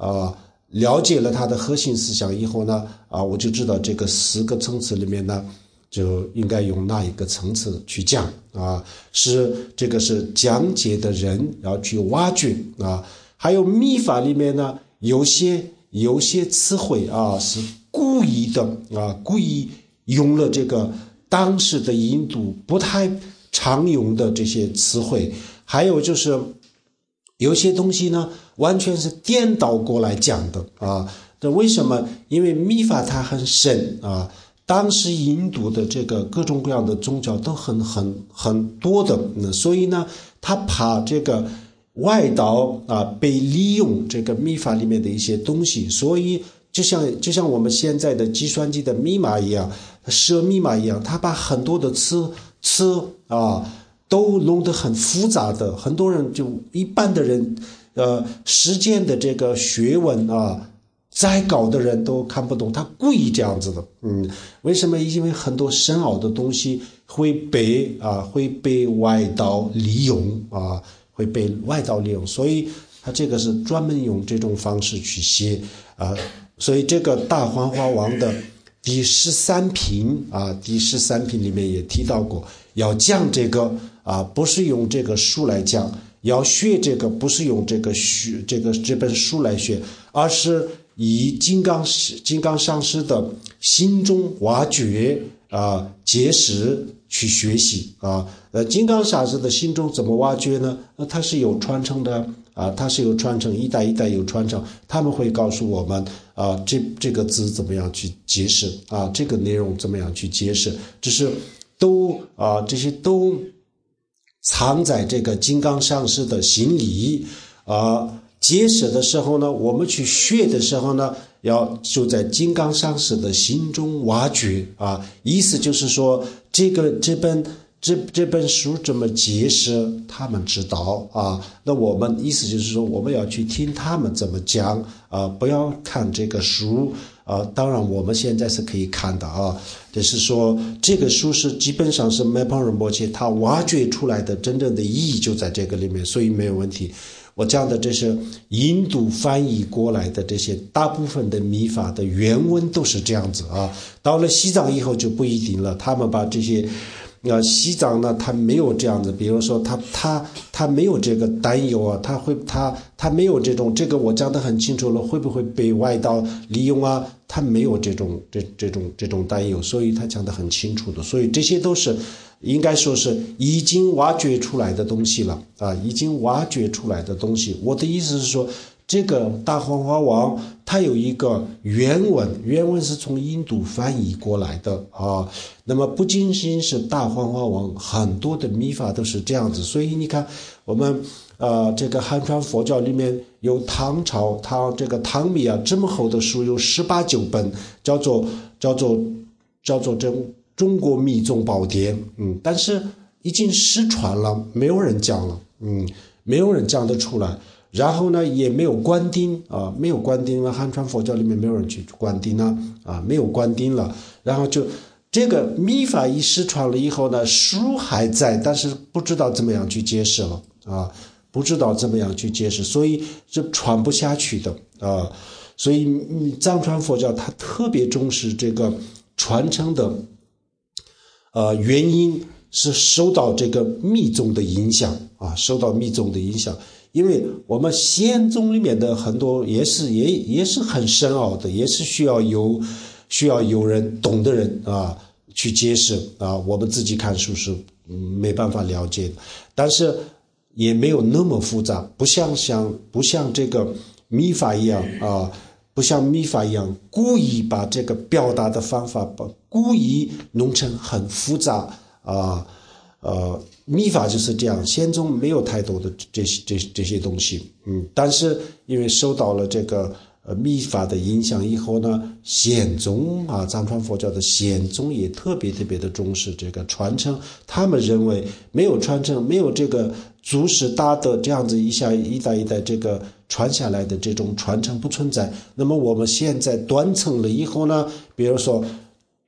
了解了它的核心思想以后呢，我就知道这个4个层次里面呢，就应该用哪一个层次去讲这个是讲解的人要去挖掘还有密法里面呢，有些词汇是故意的故意用了这个当时的印度不太常用的这些词汇，还有就是有些东西呢完全是颠倒过来讲的这为什么？因为密法它很深当时印度的这个各种各样的宗教都很多的所以呢他怕这个外道被利用这个密法里面的一些东西，所以就像我们现在的计算机的密码一样，设密码一样，他把很多的词都弄得很复杂的，很多人就一般的人实践的这个学问再高的人都看不懂，他故意这样子的为什么？因为很多深奥的东西会被外道利用会被外道利用，所以他这个是专门用这种方式去写所以这个大黄花王的第13品第13品里面也提到过，要讲这个不是用这个书来讲，要学这个不是用这本书来学，而是以金刚上师的心中挖掘结识去学习金刚上师的心中怎么挖掘呢？它是有传承的它是有传承，一代一代有传承，他们会告诉我们这个字怎么样去解释这个内容怎么样去解释，这些都藏在这个金刚上师的心里解释的时候呢，我们去学的时候呢，就在金刚上师的心中挖掘意思就是说这本书这么解释他们知道那我们意思就是说我们要去听他们怎么讲不要看这个书当然我们现在是可以看的就是说这个书是基本上是梅旁仁波切他挖掘出来的真正的意义就在这个里面，所以没有问题。我讲的这是印度翻译过来的这些大部分的密法的原文都是这样子到了西藏以后就不一定了，他们把这些西藏呢他没有这样子，比如说他没有这个担忧他没有这个我讲得很清楚了，会不会被外道利用他没有这种担忧，所以他讲得很清楚的，所以这些都是应该说是已经挖掘出来的东西了已经挖掘出来的东西。我的意思是说这个大黄花王它有一个原文是从印度翻译过来的那么不仅仅是大黄花王，很多的密法都是这样子，所以你看我们这个汉传佛教里面有唐朝这个唐密这么厚的书有18、19本，叫做中国密宗宝典但是已经失传了，没有人讲了没有人讲得出来，然后呢也没有关丁没有关丁了，汉传佛教里面没有人去关丁没有关丁了，然后就这个密法一失传了以后呢，书还在，但是不知道怎么样去解释了不知道怎么样去解释，所以是传不下去的所以藏传佛教它特别重视这个传承的原因是受到这个密宗的影响受到密宗的影响，因为我们仙宗里面的很多也是很深奥的，也是需要有人懂的人去解释我们自己看书是没办法了解的，但是也没有那么复杂，不像这个密法一样不像密法一样故意把这个表达的方法故意弄成很复杂密法就是这样，仙宗没有太多的这些东西但是因为受到了这个密法的影响以后呢，显宗藏传佛教的显宗也特别的重视这个传承，他们认为没有传承，没有这个祖师大德这样子一代一代这个传下来的这种传承不存在，那么我们现在断层了以后呢，比如说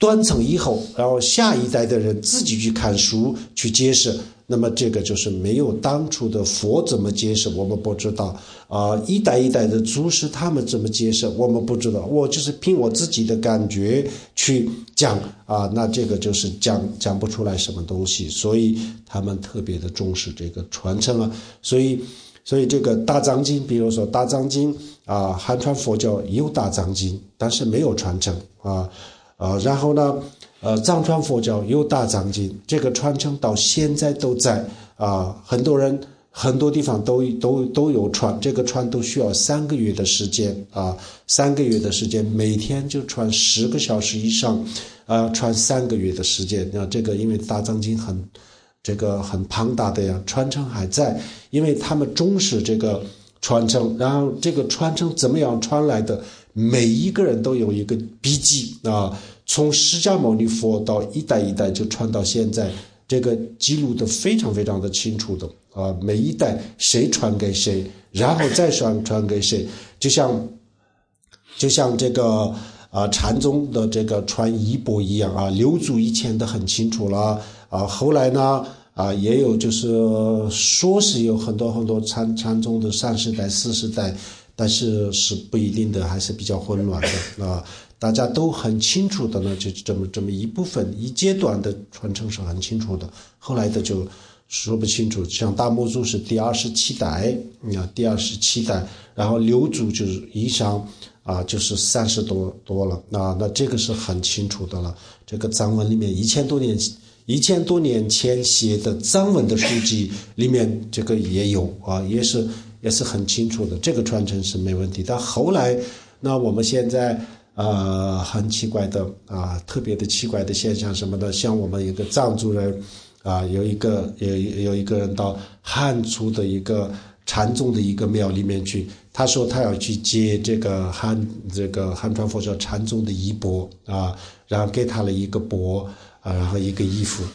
断层以后，然后下一代的人自己去看书去解释，那么这个就是没有当初的佛怎么解释我们不知道一代一代的祖师他们怎么解释我们不知道，我就是凭我自己的感觉去讲那这个就是讲不出来什么东西，所以他们特别的重视这个传承所以这个大藏经，比如说大藏经汉传佛教有大藏经，但是没有传承然后呢藏传佛教有大藏经，这个传承到现在都在很多人很多地方都有传，这个传都需要3个月的时间3个月的时间，每天就传10个小时以上传3个月的时间这个因为大藏经很庞大的传承还在，因为他们重视这个传承，然后这个传承怎么样传来的，每一个人都有一个笔记从释迦牟尼佛到一代一代就传到现在，这个记录的非常非常的清楚的每一代谁传给谁，然后再传给谁，就像这个禅宗的这个传衣钵一样六祖以前的很清楚了后来呢也有就是说是有很多禅宗的30代40代，但是不一定的，还是比较混乱的大家都很清楚的呢，就这么一部分一阶段的传承是很清楚的，后来的就说不清楚。像大木祖是第27代第27代，然后六祖就是以上就是30多了那这个是很清楚的了。这个藏文里面1000多年前写的藏文的书籍里面这个也有也是很清楚的，这个传承是没问题。但后来那我们现在很奇怪的特别的奇怪的现象什么的，像我们有个藏族人有一个人到汉族的一个禅宗的一个庙里面去，他说他要去接这个汉传佛教禅宗的衣钵然后给他了一个钵然后一个衣服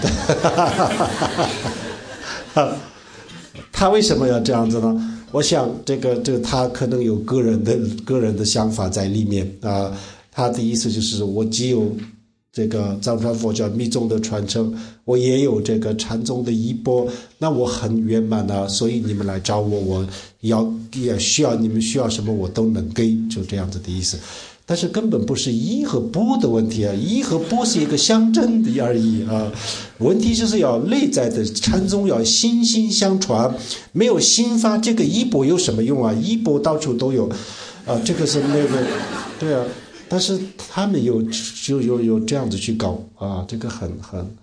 他为什么要这样子呢？我想这个他可能有个人的想法在里面他的意思就是我既有这个藏传佛教密宗的传承，我也有这个禅宗的衣钵，那我很圆满所以你们来找我也需要你们需要什么我都能给，就这样子的意思。但是根本不是衣和钵的问题衣和钵是一个象征的而已问题就是要内在的禅宗要心相传，没有心发这个衣钵有什么用衣钵到处都有这个是那个对但是他们有这样子去搞这个很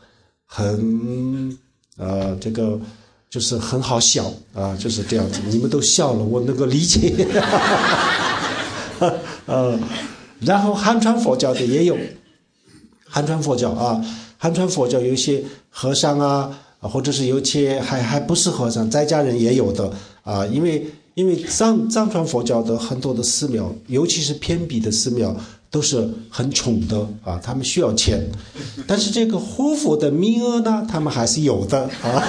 这个就是很好笑就是这样子，你们都笑了，我能够理解然后汉传佛教的也有，汉传佛教有一些和尚或者是有些还不是和尚，在家人也有的因为藏传佛教的很多的寺庙，尤其是偏僻的寺庙都是很穷的他们需要钱，但是这个活佛的名额呢，他们还是有的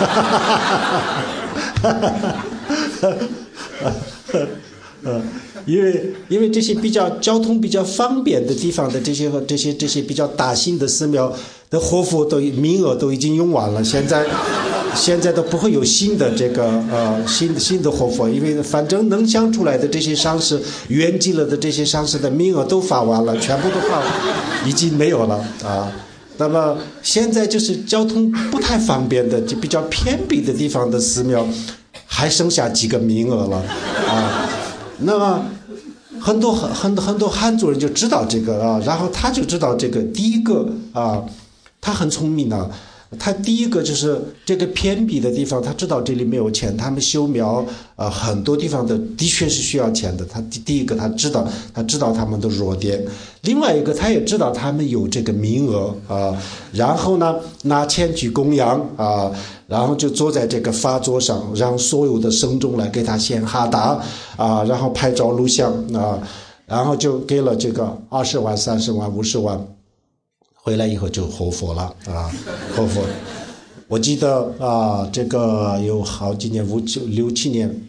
因为这些比较交通比较方便的地方的这些比较大型的寺庙的活佛名额都已经用完了，现在都不会有新的这个新的活佛，因为反正能想出来的这些上师圆寂了的这些上师的名额都发完了，全部都已经没有了那么现在就是交通不太方便的就比较偏僻的地方的寺庙还剩下几个名额了那么很多汉族人就知道这个然后他就知道这个第一个他很聪明他第一个就是这个偏僻的地方，他知道这里没有钱，他们修庙很多地方的确是需要钱的。他第一个他知道他们的弱点，另外一个他也知道他们有这个名额然后呢拿钱去供养然后就坐在这个法座上，让所有的僧众来给他献哈达然后拍照录像然后就给了这个20万、30万、50万。回来以后就活佛了活佛我记得这个有好几年六七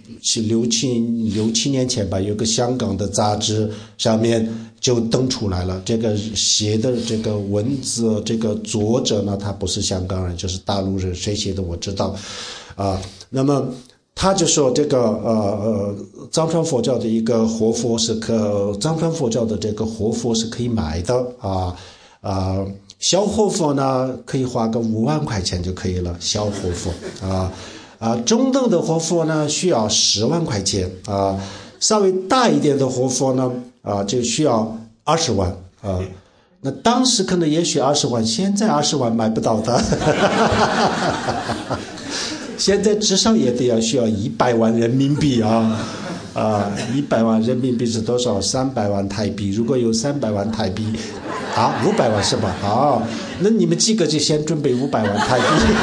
年前吧，有个香港的杂志上面就登出来了，这个写的这个文字，这个作者呢，他不是香港人，就是大陆人，谁写的我知道那么他就说这个藏传佛教的一个活佛藏传佛教的这个活佛是可以买的小活佛呢可以花个5万块钱就可以了，小活佛中等的活佛呢需要10万块钱稍微大一点的活佛呢就需要20万那当时可能也许20万，现在20万买不到的现在至少也得需要100万人民币100万人民币是多少？300万台币。如果有300万台币500万是吧？那你们几个就先准备500万台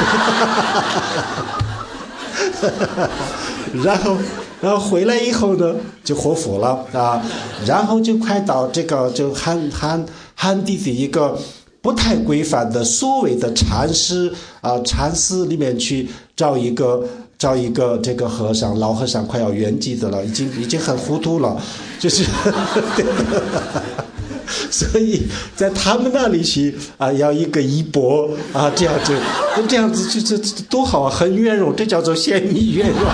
币然后回来以后呢就活佛了然后就快到这个就汉地的一个不太规范的所谓的禅师里面去找一个这个和尚，老和尚快要圆寂的了，已经很糊涂了，就是所以在他们那里去要一个衣钵这样子就多好很圆融，这叫做显密圆融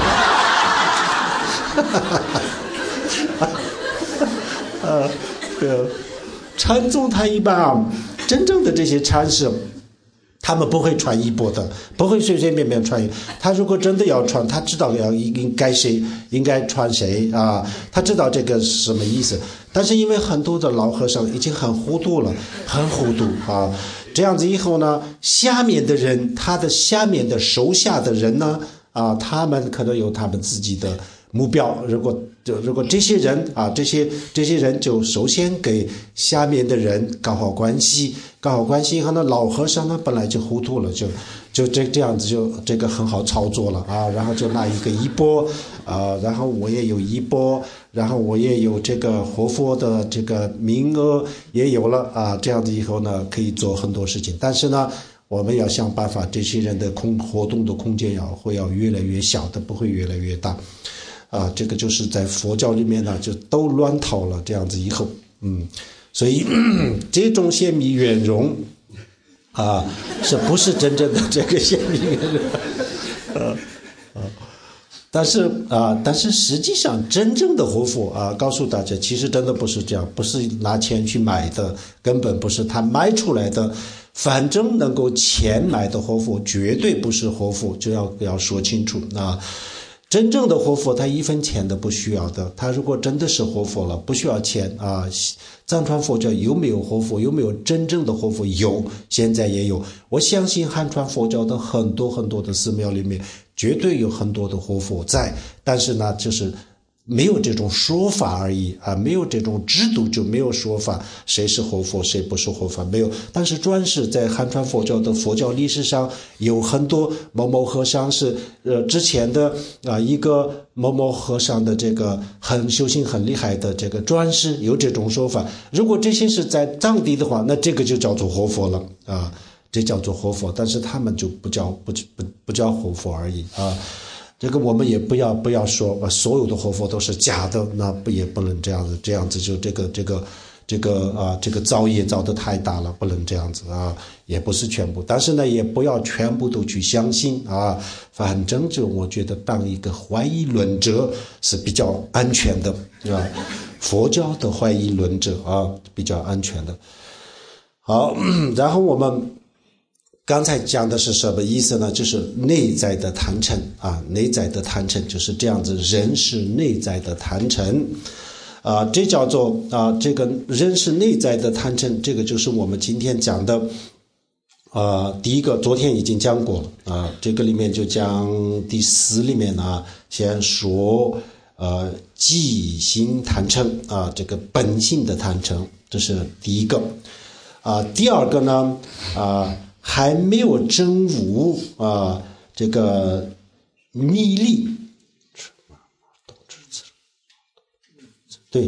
对，禅宗他一般真正的这些禅师他们不会穿衣钵的，不会随随便便穿衣。他如果真的要穿，他知道应该穿谁他知道这个是什么意思。但是因为很多的老和尚已经很糊涂了，这样子以后呢，下面的人，他的下面的手下的人呢他们可能有他们自己的目标。如果这些人这些人就首先给下面的人搞好关系以后呢，老和尚呢本来就糊涂了，就这样子就这个很好操作了然后就拿一个衣钵然后我也有衣钵，然后我也有这个活佛的这个名额也有了这样子以后呢可以做很多事情。但是呢我们要想办法，这些人的活动的空间会越来越小的，不会越来越大这个就是在佛教里面呢就都乱套了，这样子以后所以这种显密圆融是不是真正的这个显密圆融但是实际上真正的活佛告诉大家其实真的不是这样，不是拿钱去买的，根本不是他买出来的，反正能够钱买的活佛绝对不是活佛，就要说清楚真正的活佛他1分钱都不需要的，他如果真的是活佛了不需要钱藏传佛教有没有活佛，有没有真正的活佛？有，现在也有。我相信汉传佛教的很多很多的寺庙里面绝对有很多的活佛在，但是呢就是没有这种说法而已没有这种制度，就没有说法谁是活佛谁不是活佛，没有。但是专是在汉传佛教的佛教历史上有很多某某和尚是之前的一个某某和尚的这个很修行很厉害的这个专师，有这种说法。如果这些是在藏地的话，那这个就叫做活佛了这叫做活佛，但是他们就不叫活佛而已这个我们也不要说所有的活佛都是假的，那也不能这样子就这个造业造得太大了，不能这样子也不是全部，但是呢也不要全部都去相信反正就我觉得当一个怀疑论者是比较安全的佛教的怀疑论者比较安全的。好，然后我们刚才讲的是什么意思呢？就是内在的坛城内在的坛城就是这样子，人是内在的坛城这叫做这个人是内在的坛城，这个就是我们今天讲的第一个昨天已经讲过了这个里面就讲第4里面先说即心坛城这个本性的坛城，这是第一个第二个呢还没有真悟这个逆力对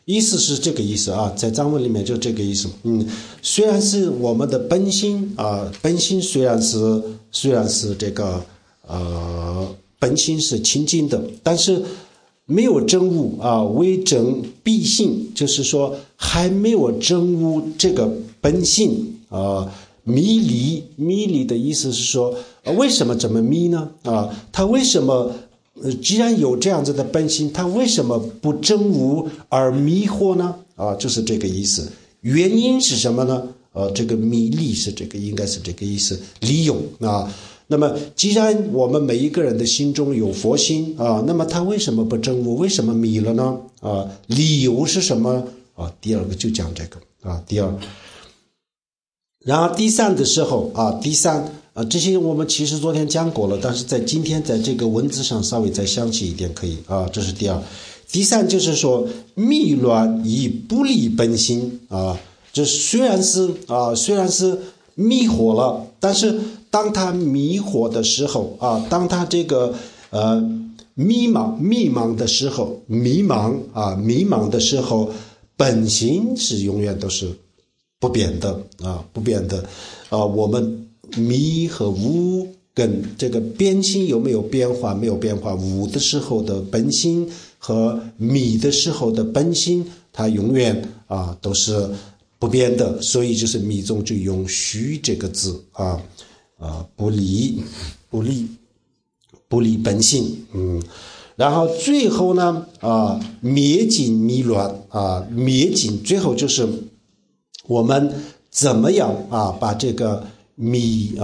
意思是这个意思啊，在藏文里面就这个意思。虽然是我们的本心啊，本心虽然是这个本心是清净的，但是没有证悟啊，未证必性，就是说还没有证悟这个本性啊。迷离的意思是说，为什么这么迷呢？他为什么既然有这样子的本性，他为什么不证悟而迷惑呢？就是这个意思。原因是什么呢？这个迷离是这个，应该是这个意思。理由啊，那么既然我们每一个人的心中有佛心啊，那么他为什么不证悟？为什么迷了呢？理由是什么？第二个就讲这个第二。然后第三的时候这些我们其实昨天讲过了，但是在今天在这个文字上稍微再详细一点可以这是第二。第三就是说迷乱以不离本心这虽然是迷惑了，但是当他迷惑的时候当他这个迷茫的时候，迷茫的时候，本心是永远都是不变的我们迷和悟跟这个变心有没有变化？没有变化。悟的时候的本心和迷的时候的本心，它永远都是不变的。所以就是密宗就用虚这个字不离本性。然后最后呢灭尽迷乱灭尽，最后就是我们怎么样把这个迷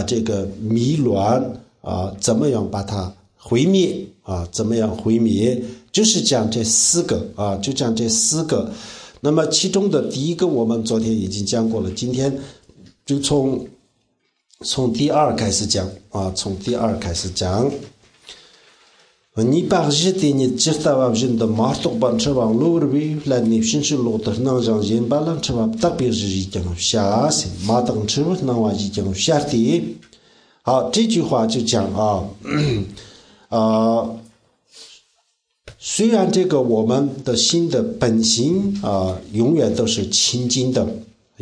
乱怎么样把它毁灭怎么样毁灭？就是讲这四个就讲这四个。那么其中的第一个我们昨天已经讲过了，今天就从第二开始讲从第二开始讲。你把这点你知道啊，人的马头板车往路里来，你甚至路的那让人把那车特别是已经下些马等车那话已经下的。好，这句话就讲虽然这个我们的心的本性永远都是清净的，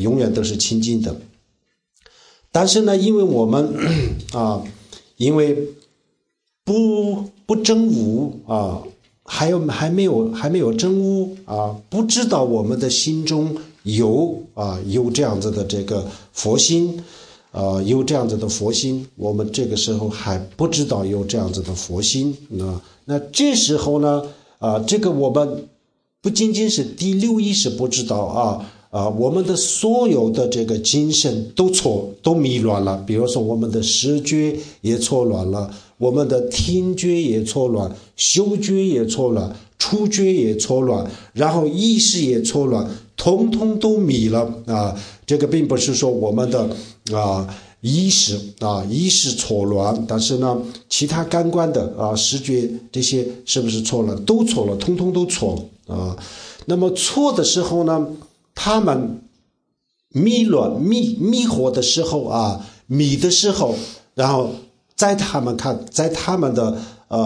但是呢，因为我们因为不证悟还没有证悟不知道我们的心中有这样子的这个佛心有这样子的佛心，我们这个时候还不知道有这样子的佛心那这时候呢这个我们不仅仅是第六意识不知道我们的所有的这个精神都迷乱了。比如说我们的视觉也错乱了，我们的听觉也错乱，嗅觉也错乱，触觉也错乱，然后意识也错乱，通通都迷了这个并不是说我们的意识错乱，但是呢其他感官的视觉这些是不是错了？都错了，通通都错了那么错的时候呢，他们迷惑的时候迷的时候，然后在他们的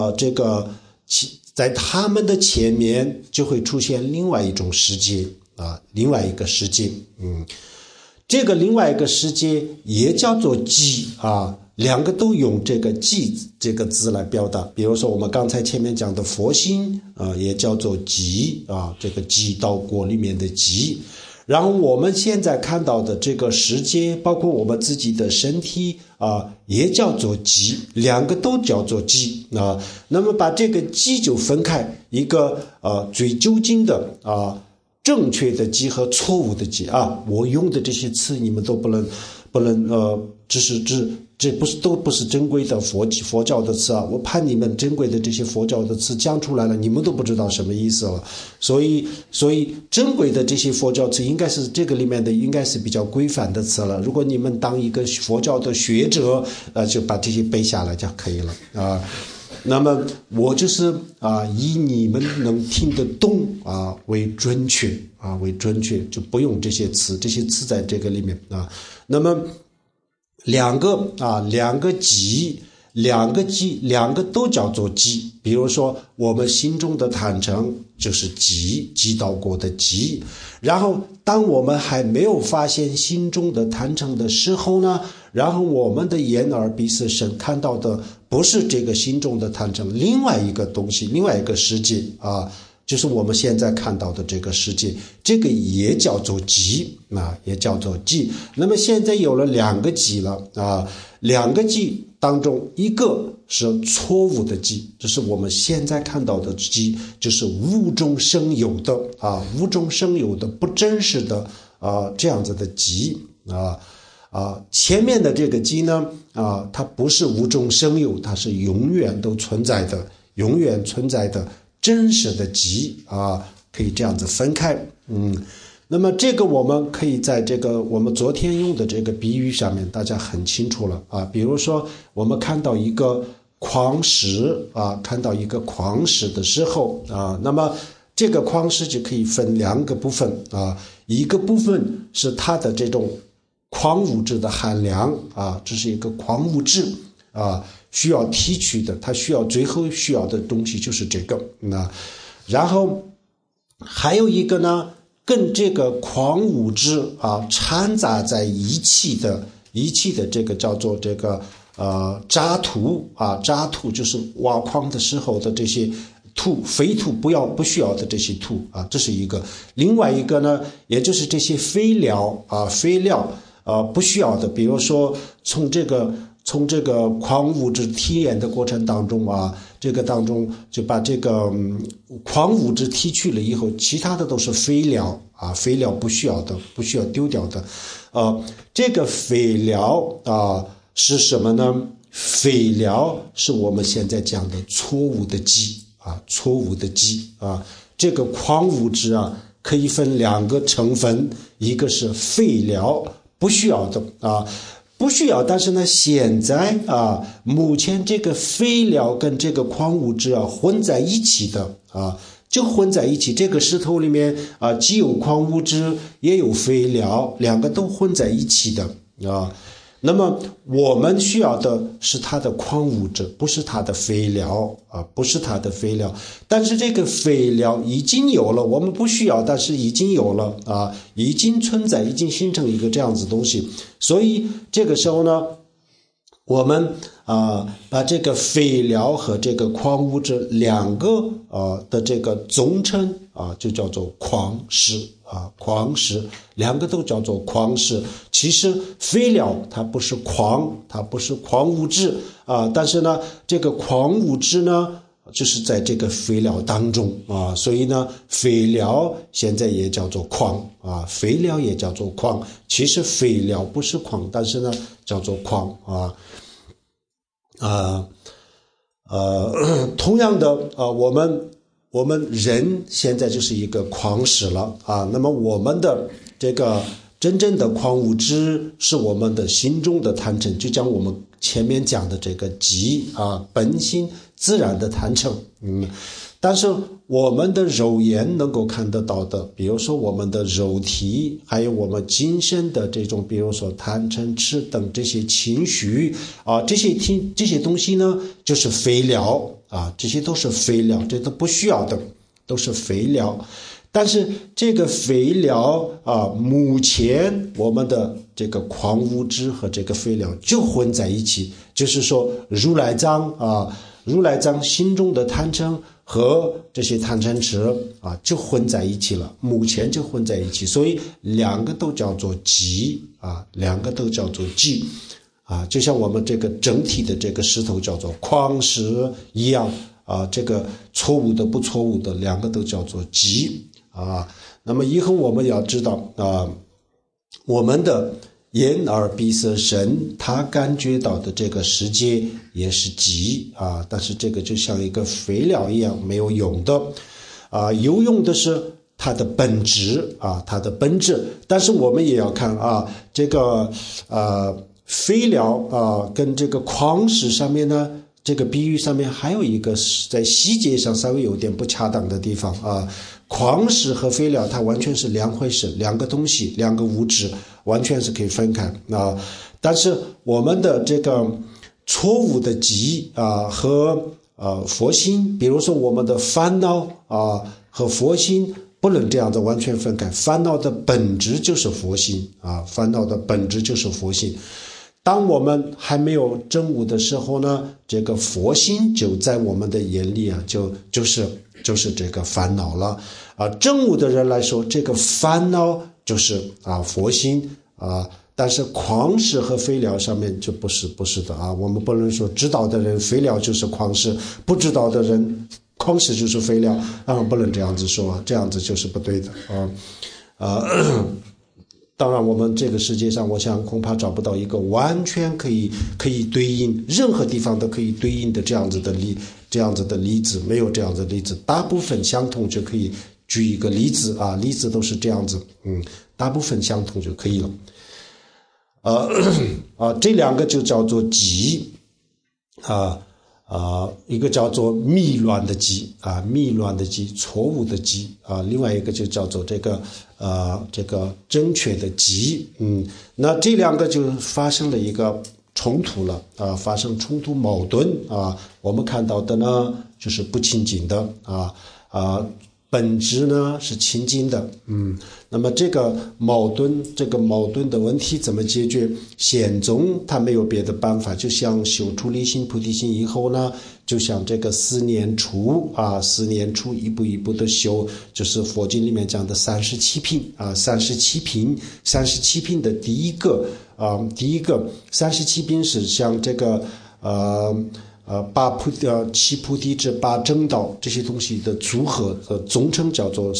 在他们的前面就会出现另外一种世界另外一个世界这个另外一个世界也叫做寂两个都用这个寂这个字来表达。比如说我们刚才前面讲的佛心也叫做寂这个寂道果里面的寂。然后我们现在看到的这个世界，包括我们自己的身体也叫做寂，两个都叫做寂那么把这个寂就分开，一个最究竟的正确的寂和错误的寂我用的这些词你们都不能这都不是正规的佛教的词我怕你们正规的这些佛教的词讲出来了，你们都不知道什么意思了。所以正规的这些佛教词应该是这个里面的应该是比较规范的词了。如果你们当一个佛教的学者就把这些背下来就可以了那么我就是以你们能听得懂为准确就不用这些词在这个里面那么两个寂两个都叫做极。比如说我们心中的坛城就是极到过的极，然后当我们还没有发现心中的坛城的时候呢，然后我们的眼耳鼻舌身看到的不是这个心中的坛城，另外一个东西，另外一个世界啊，就是我们现在看到的这个世界，这个也叫做极啊，也叫做极。那么现在有了两个极了啊，两个极当中，一个是错误的极，这是我们现在看到的极，就是无中生有的啊，无中生有的不真实的这样子的极前面的这个极呢它不是无中生有，它是永远都存在的，永远存在的真实的极可以这样子分开。那么这个我们可以在这个我们昨天用的这个比喻上面大家很清楚了比如说我们看到一个矿石看到一个矿石的时候那么这个矿石就可以分两个部分一个部分是它的这种矿物质的含量这是一个矿物质需要提取的，它最后需要的东西就是这个然后还有一个呢，跟这个矿物质掺杂在一起的这个叫做这个渣土渣土就是挖矿的时候的这些废土不需要的这些土这是一个。另外一个呢，也就是这些废料不需要的，比如说从这个矿物质提炼的过程当中这个当中就把这个矿物质提取了以后，其他的都是废料废料不需要的，不需要丢掉的这个废料是什么呢？废料是我们现在讲的错误的极错误的极这个矿物质可以分两个成分，一个是废料不需要的不需要，但是呢现在目前这个废料跟这个矿物质混在一起的就混在一起，这个石头里面既有矿物质也有废料，两个都混在一起的那么我们需要的是它的矿物质，不是它的废料不是它的废料。但是这个废料已经有了，我们不需要，但是已经有了已经存在，已经形成一个这样子东西。所以这个时候呢，我们把这个废料和这个矿物质两个的这个总称就叫做矿石矿石，两个都叫做矿石。其实废料它不是矿，它不是矿物质但是呢这个矿物质呢就是在这个废料当中所以呢废料现在也叫做矿废料也叫做矿。其实废料不是矿，但是呢叫做矿同样的我们人现在就是一个矿石了那么我们的这个真正的矿物质是我们的心中的坛城，就像我们前面讲的这个极本性自然的坛城但是我们的肉眼能够看得到的，比如说我们的肉体，还有我们精神的这种，比如说贪嗔痴等这些情绪这些东西呢就是废料这些都是废料，这都不需要的，都是废料。但是这个废料目前我们的这个矿物质和这个废料就混在一起，就是说如来藏心中的贪嗔和这些贪嗔痴就混在一起了，目前就混在一起，所以两个都叫做极两个都叫做极就像我们这个整体的这个石头叫做矿石一样这个错误的不错误的两个都叫做极那么以后我们要知道我们的眼耳鼻舌身他感觉到的这个世界也是极但是这个就像一个废料一样没有用的有用的是它的本质它的本质。但是我们也要看这个废料跟这个矿石上面呢，这个比喻上面还有一个在细节上稍微有点不恰当的地方矿石和废料它完全是两回事，两个东西，两个物质完全是可以分开但是我们的错误的集和佛心，比如说我们的烦恼和佛心不能这样子完全分开，烦恼的本质就是佛心烦恼的本质就是佛心。当我们还没有证悟的时候呢，这个佛心就在我们的眼里就是这个烦恼了证悟的人来说，这个烦恼就是佛心但是狂识和非了上面就不是的我们不能说知道的人非了就是狂识，不知道的人狂识就是非了不能这样子说，这样子就是不对的当然我们这个世界上我想恐怕找不到一个完全可以对应任何地方都可以对应的这样子的例子，没有这样子的例子，大部分相同就可以举一个例子例子都是这样子大部分相同就可以了这两个就叫做集一个叫做迷乱的集错误的集另外一个就叫做这个正确的集那这两个就发生了一个冲突了发生冲突矛盾我们看到的呢就是不清净的本质呢是清净的那么这个矛盾的问题怎么解决？显宗他没有别的办法，就像修出离心菩提心以后呢，就像这个四念处一步一步的修，就是佛经里面讲的37品37品的第一个37品是像这个七菩提至八正道这些东西的组合总称叫做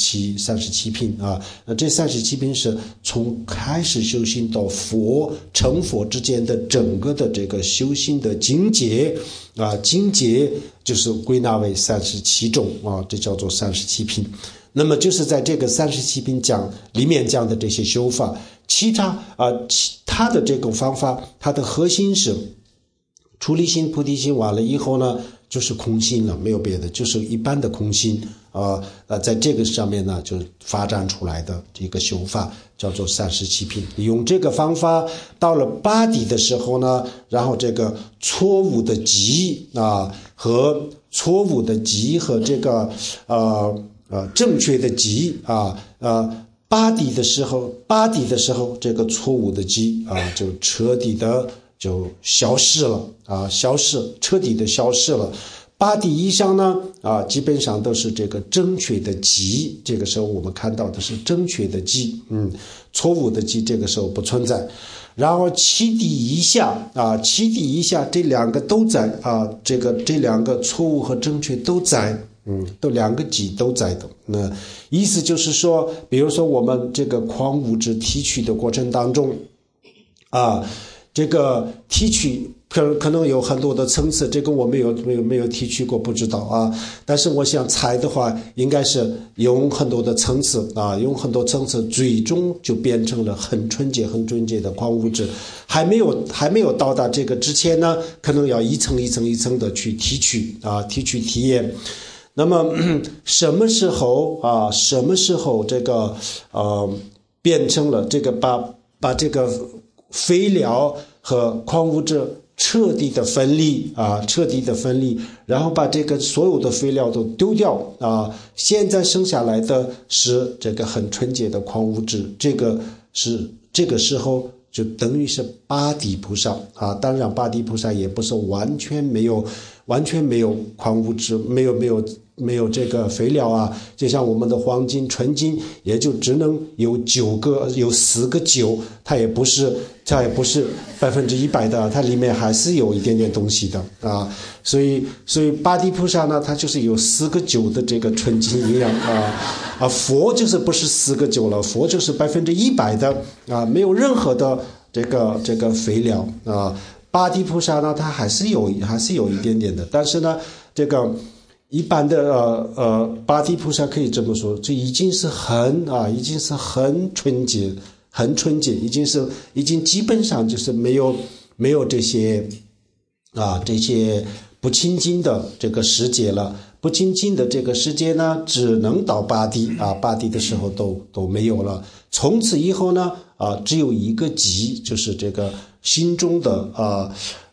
37品那这37品是从开始修行到成佛之间的整个的这个修行的境界境界就是归纳为37种这叫做37品。那么就是在这个37品里面讲的这些修法，其他的这种方法，它的核心是出离心菩提心完了以后呢，就是空心了，没有别的，就是一般的空心在这个上面呢就发展出来的一个修法叫做37品。用这个方法到了八底的时候呢，然后这个错误的集和这个正确的集八底的时候这个错误的集就彻底的就消失了彻底的消失了。八底以上呢基本上都是这个正确的集，这个时候我们看到的是正确的集错误的集这个时候不存在。然后七底以下这两个都在这两个错误和正确都在都两个集都在的。那意思就是说，比如说我们这个矿物质提取的过程当中这个提取可能有很多的层次，这个我没有提取过，不知道但是我想猜的话，应该是用很多的层次最终就变成了很纯洁的矿物质。还没有到达这个之前呢，可能要一层一层的去提取体验。那么什么时候这个变成了这个把这个废料和矿物质彻底的分离，然后把这个所有的废料都丢掉现在剩下来的是这个很纯洁的矿物质，这个时候就等于是八地菩萨当然八地菩萨也不是完全没有矿物质，没有这个废料就像我们的黄金纯金也就只能有4个9，它也不是100%的，它里面还是有一点点东西的所以八地菩萨呢，它就是有4个9的这个纯金营养佛就是不是4个9了，佛就是100%的没有任何的这个废料八地菩萨呢，它还是有一点点的，但是呢这个一般的八地菩萨可以这么说，这已经是很纯洁，已经基本上就是没有这些不清净的这个世界了。不清净的这个世界呢，只能到八地八地的时候都没有了。从此以后呢只有一个集，就是这个心中的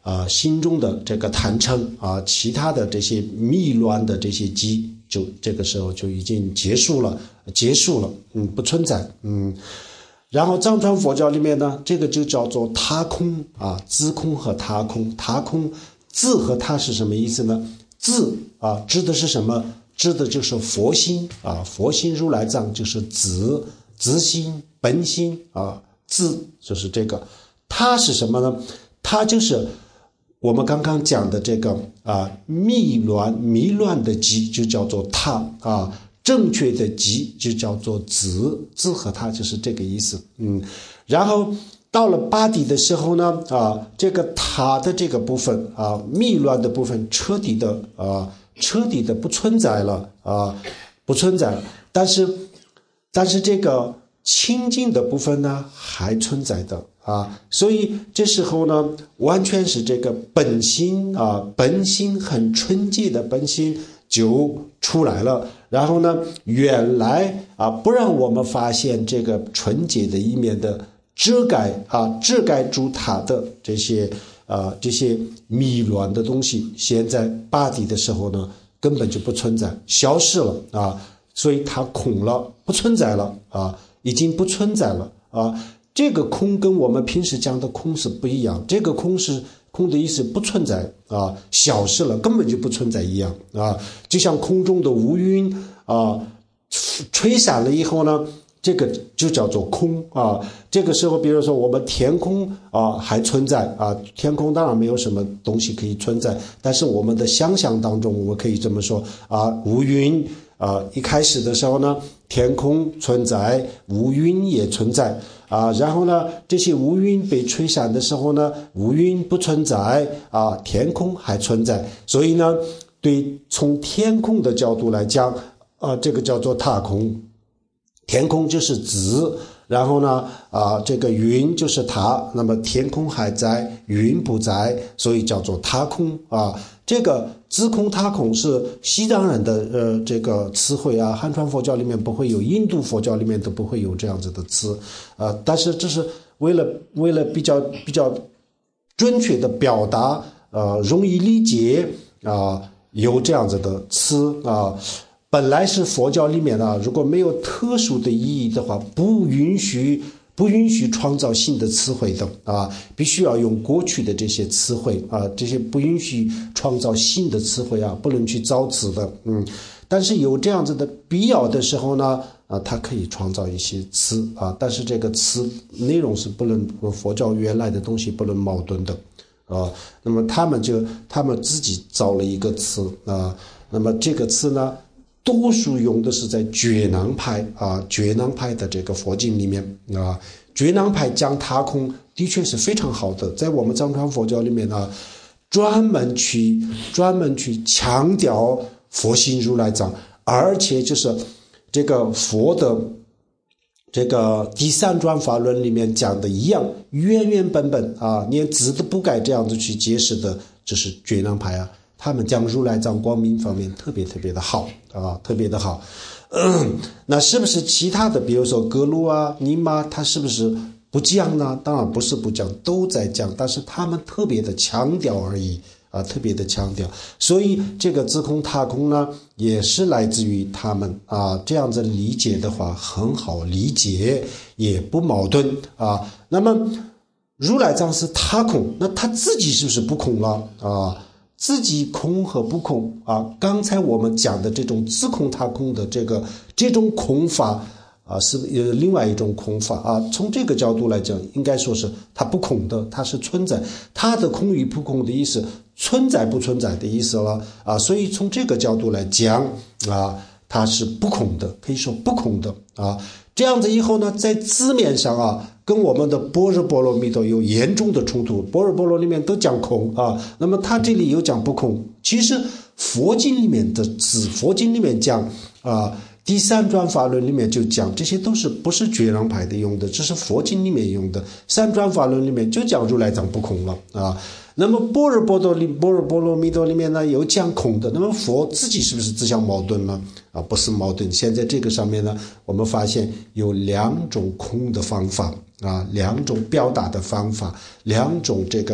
心中的这个坦诚啊，其他的这些迷乱的这些机，就这个时候就已经结束了，不存在，然后藏传佛教里面呢，这个就叫做他空啊，自空和他空。他空自和他是什么意思呢？自啊，指的是什么？指的就是佛心啊，佛心如来藏就是自心本心啊，自就是这个。他是什么呢？他就是我们刚刚讲的这个迷乱的机，就叫做他啊。正确的机就叫做自和他就是这个意思。然后到了八底的时候呢，这个他的这个部分啊，迷乱的部分彻底的不存在了不存在了。但是这个清净的部分呢还存在的所以这时候呢，完全是这个本心很纯洁的本心就出来了。然后呢，原来不让我们发现这个纯洁的一面的遮盖住它的这些迷乱的东西，现在八底的时候呢，根本就不存在，消失了所以它空了，不存在了已经不存在了这个空跟我们平时讲的空是不一样，这个空的意思不存在消失了，根本就不存在一样就像空中的乌云吹散了以后呢，这个就叫做空这个时候比如说我们天空还存在天空当然没有什么东西可以存在，但是我们的想象当中我们可以这么说乌云一开始的时候呢，天空存在，乌云也存在然后呢，这些乌云被吹散的时候呢，乌云不存在天空还存在。所以呢，从天空的角度来讲这个叫做他空，天空就是子，然后呢这个云就是他，那么天空还在，云不在，所以叫做他空这个自空他空是西藏人的这个词汇汉传佛教里面不会有，印度佛教里面都不会有这样子的词但是这是为了比较准确的表达容易理解有这样子的词本来是佛教里面如果没有特殊的意义的话，不允许创造新的词汇的必须要用过去的这些词汇这些不允许创造新的词汇不能去造词的但是有这样子的必要的时候呢它可以创造一些词但是这个词内容是不能和佛教原来的东西不能矛盾的那么他们自己造了一个词那么这个词呢多数用的是在觉囊派觉囊派的这个佛经里面觉囊派讲他空的确是非常好的，在我们藏传佛教里面专门去强调佛心如来藏，而且就是这个佛的这个第三转法轮里面讲的一样，原本连字都不该这样子去解释的，就是觉囊派他们讲如来藏光明方面特别的好特别的好那是不是其他的比如说格鲁尼玛他是不是不讲呢？当然不是不讲，都在讲，但是他们特别的强调而已特别的强调。所以这个自空他空呢也是来自于他们这样子理解的话很好理解，也不矛盾那么如来藏是他空，那他自己是不是不空了自己空和不空刚才我们讲的这种自空他空的这种空法是另外一种空法从这个角度来讲，应该说是它不空的，它是存在，它的空与不空的意思，存在不存在的意思了所以从这个角度来讲它是不空的，可以说不空的这样子以后呢，在字面上跟我们的般若波罗蜜多有严重的冲突。般若波罗里面都讲空那么它这里有讲不空。其实佛经里面的字，佛经里面讲第三转法轮里面就讲，这些都是不是觉囊派的用的，这是佛经里面用的。三转法轮里面就讲如来藏不空了那么般若波罗蜜多里面呢有讲空的，那么佛自己是不是自相矛盾呢不是矛盾。现在这个上面呢，我们发现有两种空的方法两种表达的方法，两种这个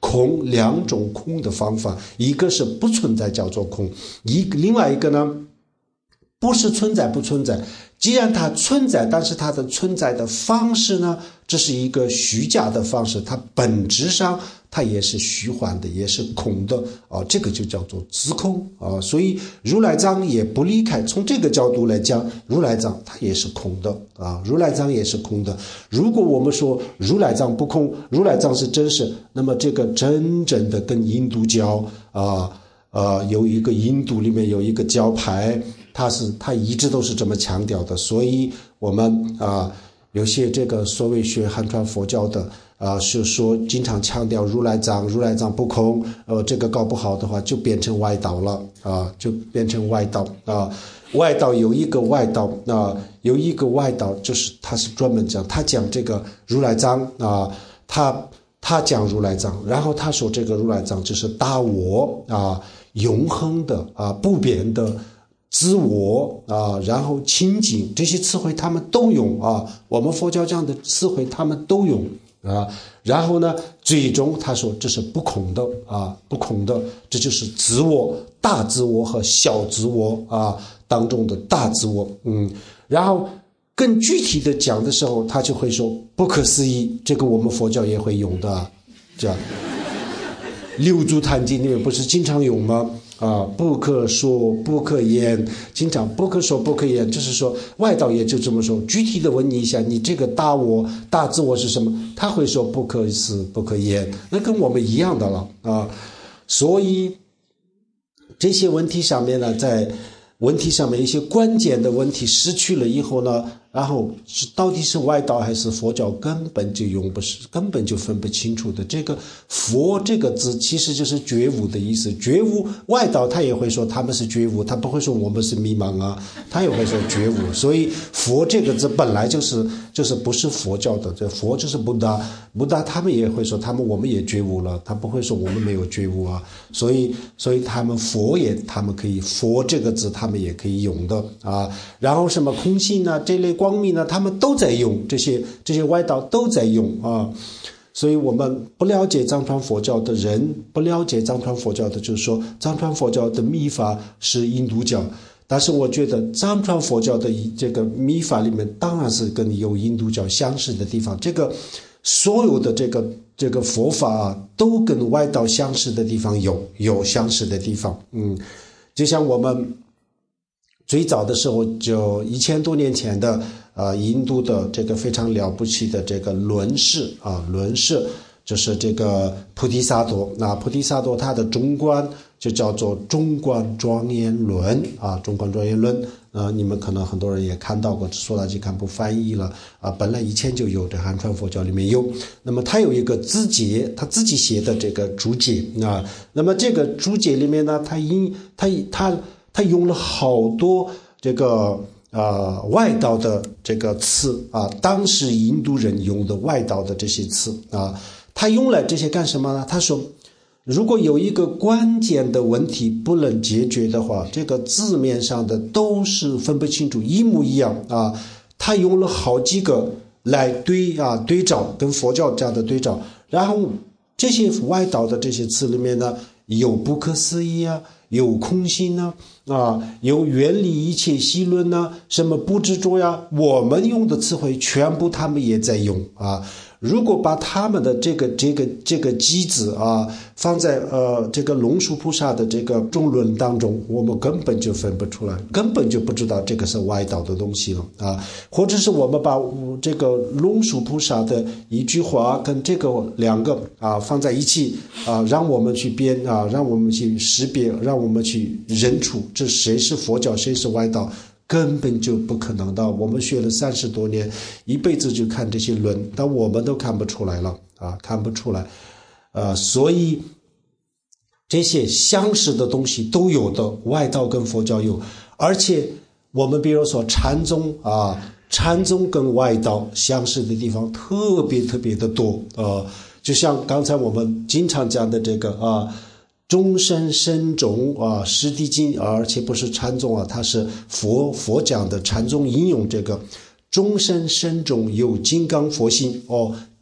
空两种空的方法，一个是不存在叫做空，另外一个呢不是存在不存在，既然它存在，但是它的存在的方式呢，这是一个虚假的方式，它本质上它也是虚幻的，也是空的这个就叫做自空所以如来藏也不离开，从这个角度来讲，如来藏它也是空的如来藏也是空的。如果我们说如来藏不空，如来藏是真实，那么这个真正的跟印度教有一个印度里面有一个教派，他一直都是这么强调的，所以我们有些这个所谓学汉传佛教的是说经常强调如来藏不空，这个搞不好的话就变成外道了就变成外道外道有一个外道就是他是专门讲，他讲这个如来藏他讲如来藏，然后他说这个如来藏就是大我永恒的不变的自我然后清净，这些词汇他们都用我们佛教这样的词汇他们都用然后呢最终他说这是不空的不空的，这就是自我，大自我和小自我当中的大自我然后更具体的讲的时候，他就会说不可思议，这个我们佛教也会用的这样六祖坛经里面不是经常用吗不可说不可言，经常不可说不可言，就是说外道也就这么说。具体的问你一下，你这个大我大自我是什么，他会说不可思不可言，那跟我们一样的了所以这些问题上面呢，在问题上面一些关键的问题失去了以后呢，然后到底是外道还是佛教根本就分不清楚的。这个佛这个字其实就是觉悟的意思，觉悟外道他也会说他们是觉悟，他不会说我们是迷茫他也会说觉悟。所以佛这个字本来就是不是佛教的，这佛就是布达他们也会说我们也觉悟了，他不会说我们没有觉悟所以他们他们可以佛这个字他们也可以用的然后什么空性这类光明他们都在用，这些外道都在用所以我们不了解藏传佛教的人，不了解藏传佛教的就是说藏传佛教的密法是印度教，但是我觉得藏传佛教的这个密法里面当然是跟有印度教相似的地方，这个所有的这个佛法都跟外道相似的地方有相似的地方就像我们最早的时候就1000多年前的印度的这个非常了不起的这个轮氏就是这个菩提萨埵，那菩提萨埵它的中观就叫做中观庄严论中观庄严论你们可能很多人也看到过，说来就看不翻译了本来以前就有，这汉传佛教里面有。那么他有一个注解，他自己写的这个注解那么这个注解里面呢，他用了好多这个外道的这个词当时印度人用的外道的这些词他用来这些干什么呢？他说如果有一个关键的问题不能解决的话，这个字面上的都是分不清楚，一模一样他用了好几个来对照，跟佛教这样的对照，然后这些外道的这些词里面呢，有不可思议有空性有远离一切戏论什么不执着我们用的词汇全部他们也在用如果把他们的这个机子放在这个龙树菩萨的这个中论当中，我们根本就分不出来，根本就不知道这个是外道的东西了或者是我们把这个龙树菩萨的一句话跟这个两个放在一起让我们去编让我们去识别，让我们去认出这谁是佛教谁是外道，根本就不可能的。我们学了30多年，一辈子就看这些论，但我们都看不出来了看不出来所以这些相似的东西都有的，外道跟佛教有，而且我们比如说禅宗跟外道相似的地方特别特别的多就像刚才我们经常讲的这个终身深重师地经，而且不是禅宗它是佛讲的禅宗引用这个终身深重有金刚佛性